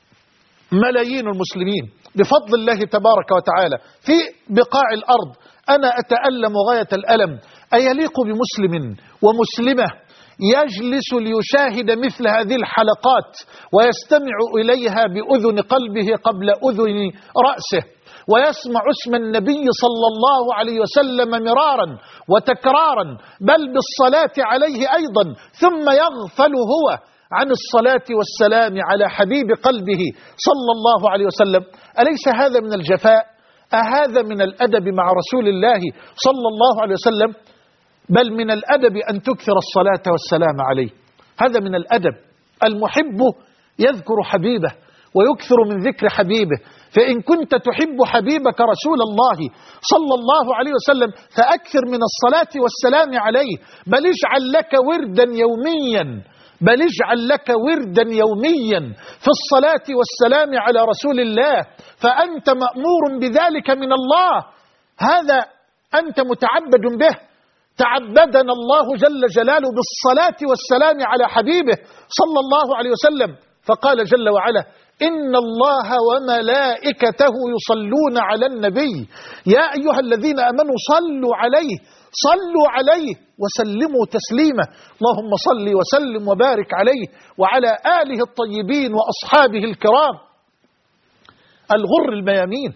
ملايين المسلمين بفضل الله تبارك وتعالى في بقاع الأرض. أنا أتألم غاية الألم. أيليق بمسلم ومسلمة يجلس ليشاهد مثل هذه الحلقات ويستمع إليها بأذن قلبه قبل أذن رأسه، ويسمع اسم النبي صلى الله عليه وسلم مرارا وتكرارا، بل بالصلاة عليه أيضا، ثم يغفل هو عن الصلاة والسلام على حبيب قلبه صلى الله عليه وسلم؟ أليس هذا من الجفاء؟ أهذا من الأدب مع رسول الله صلى الله عليه وسلم؟ بل من الأدب أن تكثر الصلاة والسلام عليه. هذا من الأدب. المحب يذكر حبيبه ويكثر من ذكر حبيبه، فإن كنت تحب حبيبك رسول الله صلى الله عليه وسلم فأكثر من الصلاة والسلام عليه، بل اجعل لك وردا يوميا بل اجعل لك وردا يوميا في الصلاة والسلام على رسول الله، فأنت مأمور بذلك من الله. هذا أنت متعبد به. تعبدنا الله جل جلاله بالصلاة والسلام على حبيبه صلى الله عليه وسلم، فقال جل وعلا: إن الله وملائكته يصلون على النبي يا أيها الذين آمنوا صلوا عليه صلوا عليه وسلموا تسليما. اللهم صل وسلم وبارك عليه وعلى آله الطيبين وأصحابه الكرام الغر الميامين.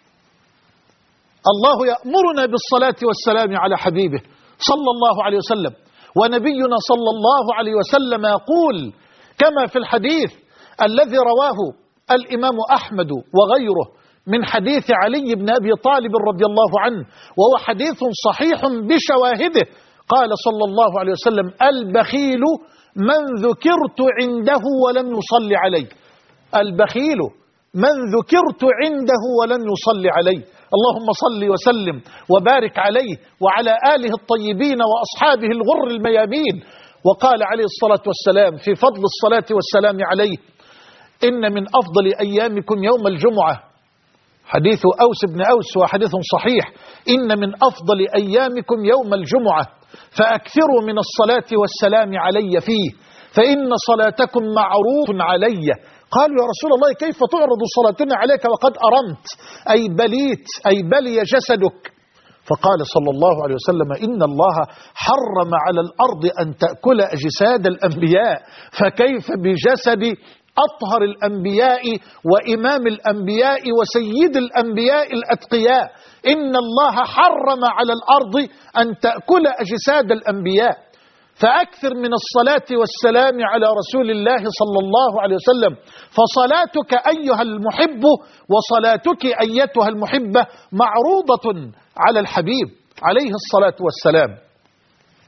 الله يأمرنا بالصلاة والسلام على حبيبه صلى الله عليه وسلم، ونبينا صلى الله عليه وسلم يقول كما في الحديث الذي رواه الإمام أحمد وغيره من حديث علي بن أبي طالب رضي الله عنه، وهو حديث صحيح بشواهده، قال صلى الله عليه وسلم: البخيل من ذكرت عنده ولم يصلي علي. البخيل من ذكرت عنده ولم يصلي علي. اللهم صل وسلم وبارك عليه وعلى آله الطيبين وأصحابه الغر الميامين. وقال عليه الصلاة والسلام في فضل الصلاة والسلام عليه: إن من أفضل أيامكم يوم الجمعة. حديث أوس بن أوس وحديث صحيح: إن من أفضل أيامكم يوم الجمعة فأكثروا من الصلاة والسلام علي فيه فإن صلاتكم معروف علي. قالوا: يا رسول الله كيف تعرض صلاتنا عليك وقد أرمت، أي بليت، أي بلي جسدك؟ فقال صلى الله عليه وسلم: إن الله حرم على الأرض أن تأكل أجساد الأنبياء، فكيف بجسد أطهر الأنبياء وإمام الأنبياء وسيد الأنبياء الأتقياء؟ إن الله حرم على الأرض أن تأكل أجساد الأنبياء. فأكثر من الصلاة والسلام على رسول الله صلى الله عليه وسلم، فصلاتك أيها المحب وصلاتك أيتها المحبة معروضة على الحبيب عليه الصلاة والسلام.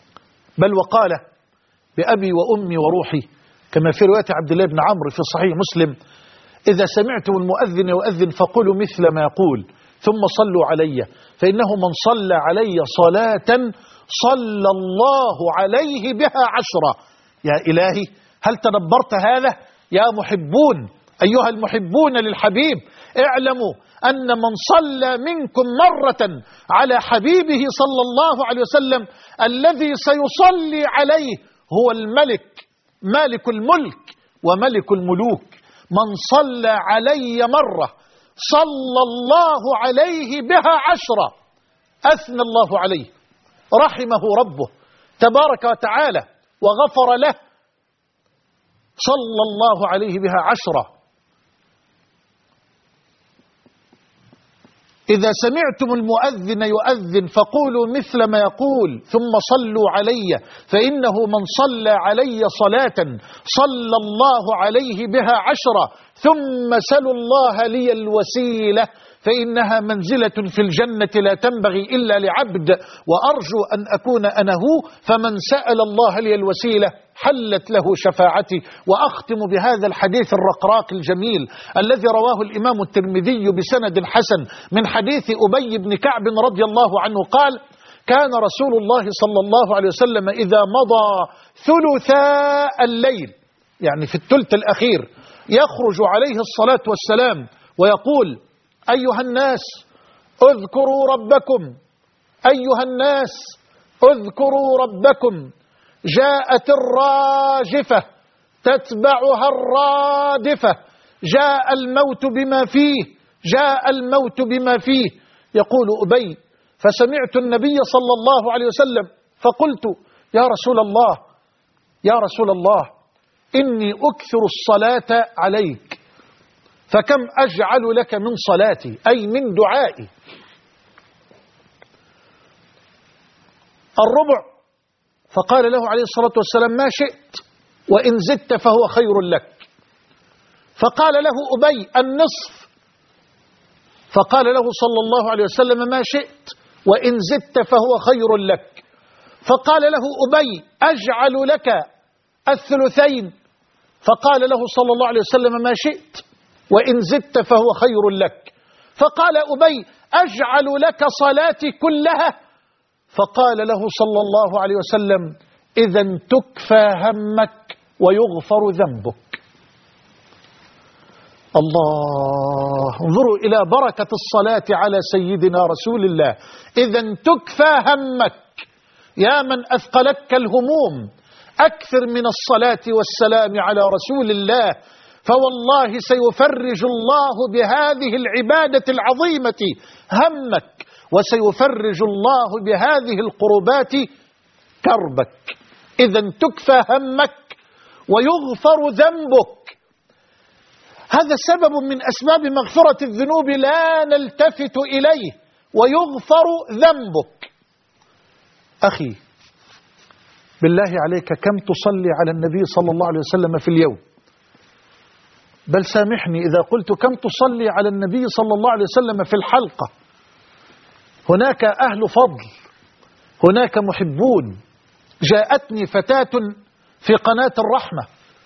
بل وقال بأبي وأمي وروحي كما في رواية عبد الله بن عمرو في صحيح مسلم: إذا سمعتم المؤذن يؤذن فقولوا مثل ما يقول ثم صلوا علي، فإنه من صلى علي صلاة صلى الله عليه بها عشرة. يا إلهي، هل تدبرت هذا؟ يا محبون، أيها المحبون للحبيب، اعلموا أن من صلى منكم مرة على حبيبه صلى الله عليه وسلم الذي سيصلي عليه هو الملك، مالك الملك وملك الملوك. من صلى علي مرة صلى الله عليه بها عشرة. أثنى الله عليه، رحمه ربه تبارك وتعالى وغفر له، صلى الله عليه بها عشرة. إذا سمعتم المؤذن يؤذن فقولوا مثل ما يقول ثم صلوا علي، فإنه من صلى علي صلاة صلى الله عليه بها عشرة. ثم سلوا الله لي الوسيلة، فإنها منزلة في الجنة لا تنبغي إلا لعبد، وأرجو أن أكون أنا هو. فمن سأل الله لي الوسيلة حلت له شفاعتي. وأختم بهذا الحديث الرقراق الجميل الذي رواه الإمام الترمذي بسند حسن من حديث أبي بن كعب رضي الله عنه قال: كان رسول الله صلى الله عليه وسلم إذا مضى ثلثاء الليل، يعني في الثلث الأخير، يخرج عليه الصلاة والسلام ويقول: أيها الناس اذكروا ربكم، أيها الناس اذكروا ربكم، جاءت الراجفة تتبعها الرادفة، جاء الموت بما فيه، جاء الموت بما فيه. يقول أبي: فسمعت النبي صلى الله عليه وسلم فقلت: يا رسول الله، يا رسول الله، إني أكثر الصلاة عليك، فكم أجعل لك من صلاتي، أي من دعائي؟ الربع. فقال له عليه الصلاة والسلام: ما شئت، وإن زدت فهو خير لك. فقال له أبي: النصف. فقال له صلى الله عليه وسلم: ما شئت، وإن زدت فهو خير لك. فقال له أبي: أجعل لك الثلثين. فقال له صلى الله عليه وسلم: ما شئت، وإن زدت فهو خير لك. فقال أبي: أجعل لك صلاتي كلها. فقال له صلى الله عليه وسلم: إذن تكفى همك ويغفر ذنبك. الله، انظروا إلى بركة الصلاة على سيدنا رسول الله. إذن تكفى همك، يا من أثقلك الهموم، أكثر من الصلاة والسلام على رسول الله، فوالله سيفرج الله بهذه العبادة العظيمة همك، وسيفرج الله بهذه القربات كربك. إذن تكفى همك ويغفر ذنبك. هذا سبب من أسباب مغفرة الذنوب لا نلتفت إليه، ويغفر ذنبك. أخي بالله عليك، كم تصلي على النبي صلى الله عليه وسلم في اليوم؟ بل سامحني إذا قلت كم تصلي على النبي صلى الله عليه وسلم في الحلقة. هناك أهل فضل، هناك محبون. جاءتني فتاة في قناة الرحمة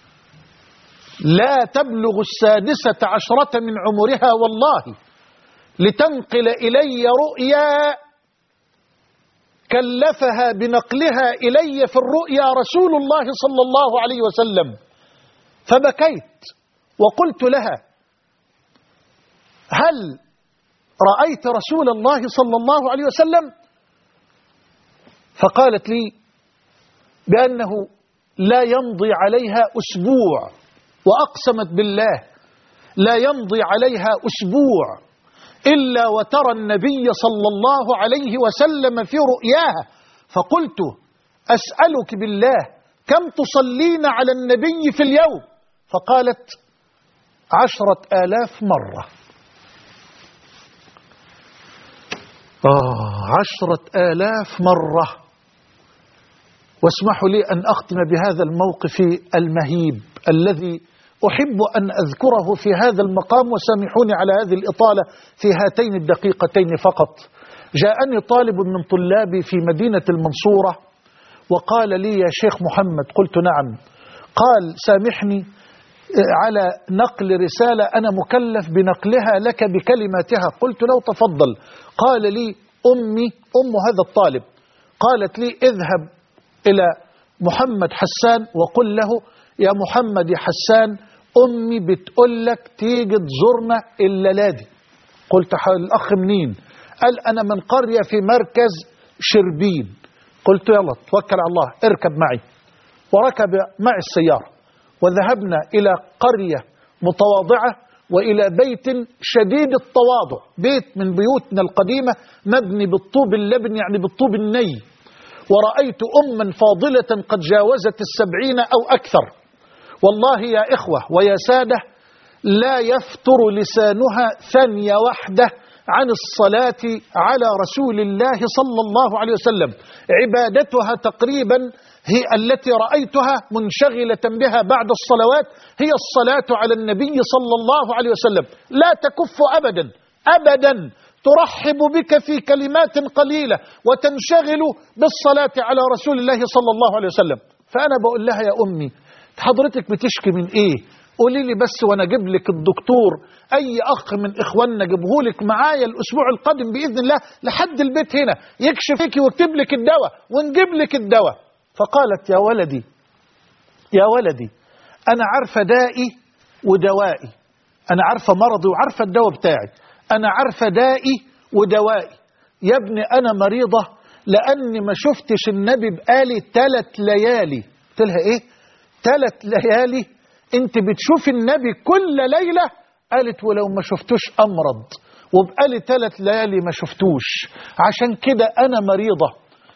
لا تبلغ السادسة عشرة من عمرها والله، لتنقل إلي رؤيا كلفها بنقلها إلي في الرؤيا رسول الله صلى الله عليه وسلم. فبكيت وقلت لها: هل رأيت رسول الله صلى الله عليه وسلم؟ فقالت لي بأنه لا يمضي عليها أسبوع، وأقسمت بالله لا يمضي عليها أسبوع إلا وترى النبي صلى الله عليه وسلم في رؤياها. فقلت: أسألك بالله كم تصلين على النبي في اليوم؟ فقالت: عشرة آلاف مرة. آه عشرة آلاف مرة. واسمحوا لي أن أختم بهذا الموقف المهيب الذي أحب أن أذكره في هذا المقام، وسامحوني على هذه الإطالة في هاتين الدقيقتين فقط. جاءني طالب من طلابي في مدينة المنصورة وقال لي يا شيخ محمد. قلت نعم. قال سامحني على نقل رسالة أنا مكلف بنقلها لك بكلماتها. قلت له تفضل. قال لي أمي أم هذا الطالب قالت لي اذهب إلى محمد حسان وقل له يا محمد يا حسان أمي بتقول لك تيجي تزورنا الليلة دي. قلت الأخ منين؟ قال أنا من قرية في مركز شربين. قلت يلا توكل على الله اركب معي. وركب معي السيارة وذهبنا إلى قرية متواضعة وإلى بيت شديد التواضع، بيت من بيوتنا القديمة مبني بالطوب اللبن يعني بالطوب الني. ورأيت أما فاضلة قد جاوزت السبعين أو أكثر، والله يا إخوة ويا سادة لا يفتر لسانها ثانية واحدة عن الصلاة على رسول الله صلى الله عليه وسلم. عبادتها تقريبا هي التي رأيتها منشغلة بها بعد الصلوات هي الصلاة على النبي صلى الله عليه وسلم، لا تكف أبدا أبدا، ترحب بك في كلمات قليلة وتنشغل بالصلاة على رسول الله صلى الله عليه وسلم. فأنا بقول لها يا أمي حضرتك بتشكي من إيه؟ قولي لي بس وانا اجيب لك الدكتور اي اخ من اخواننا اجيبه لك معايا الاسبوع القادم باذن الله لحد البيت هنا يكشف فيكي ويكتب لك الدواء ونجيب لك الدواء. فقالت يا ولدي يا ولدي انا عارفه دائي ودوائي، انا عارفه مرضي وعارفه الدواء بتاعي، انا عارفه دائي ودوائي. يا ابني انا مريضه لاني ما شفتش النبي بقالي ثلاث ليالي. قلت لها ايه؟ ثلاث ليالي؟ انت بتشوف النبي كل ليلة؟ قالت ولو ما شفتوش أمرض، وبقالي ثلاث ليالي ما شفتوش، عشان كده أنا مريضة.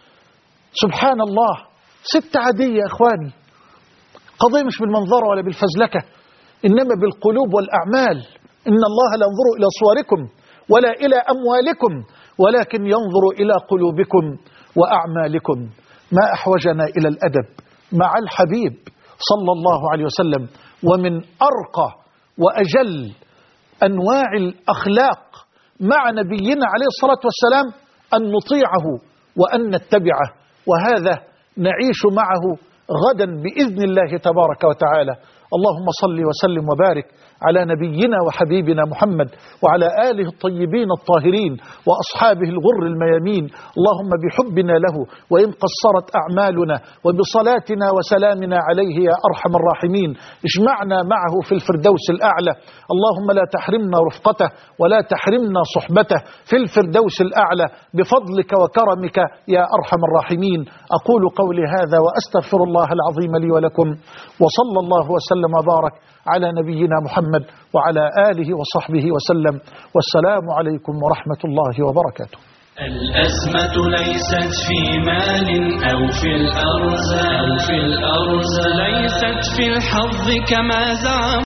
سبحان الله، ست عادية يا إخواني، قضية مش بالمنظر ولا بالفزلكة، إنما بالقلوب والأعمال. إن الله لا ينظر إلى صوركم ولا إلى أموالكم ولكن ينظر إلى قلوبكم وأعمالكم. ما أحوجنا إلى الأدب مع الحبيب صلى الله عليه وسلم. ومن أرقى وأجل أنواع الأخلاق مع نبينا عليه الصلاة والسلام أن نطيعه وأن نتبعه، وهذا نعيش معه غدا بإذن الله تبارك وتعالى. اللهم صل وسلم وبارك على نبينا وحبيبنا محمد وعلى آله الطيبين الطاهرين وأصحابه الغر الميامين. اللهم بحبنا له وإن قصرت أعمالنا وبصلاتنا وسلامنا عليه يا أرحم الراحمين اجمعنا معه في الفردوس الأعلى. اللهم لا تحرمنا رفقته ولا تحرمنا صحبته في الفردوس الأعلى بفضلك وكرمك يا أرحم الراحمين. أقول قولي هذا وأستغفر الله العظيم لي ولكم، وصلى الله وسلم وبارك على نبينا محمد وعلى آله وصحبه وسلم. والسلام عليكم ورحمة الله وبركاته. الأزمة ليست في مال أو في الأرز أو في الأرز ليست في الحظ كما زعم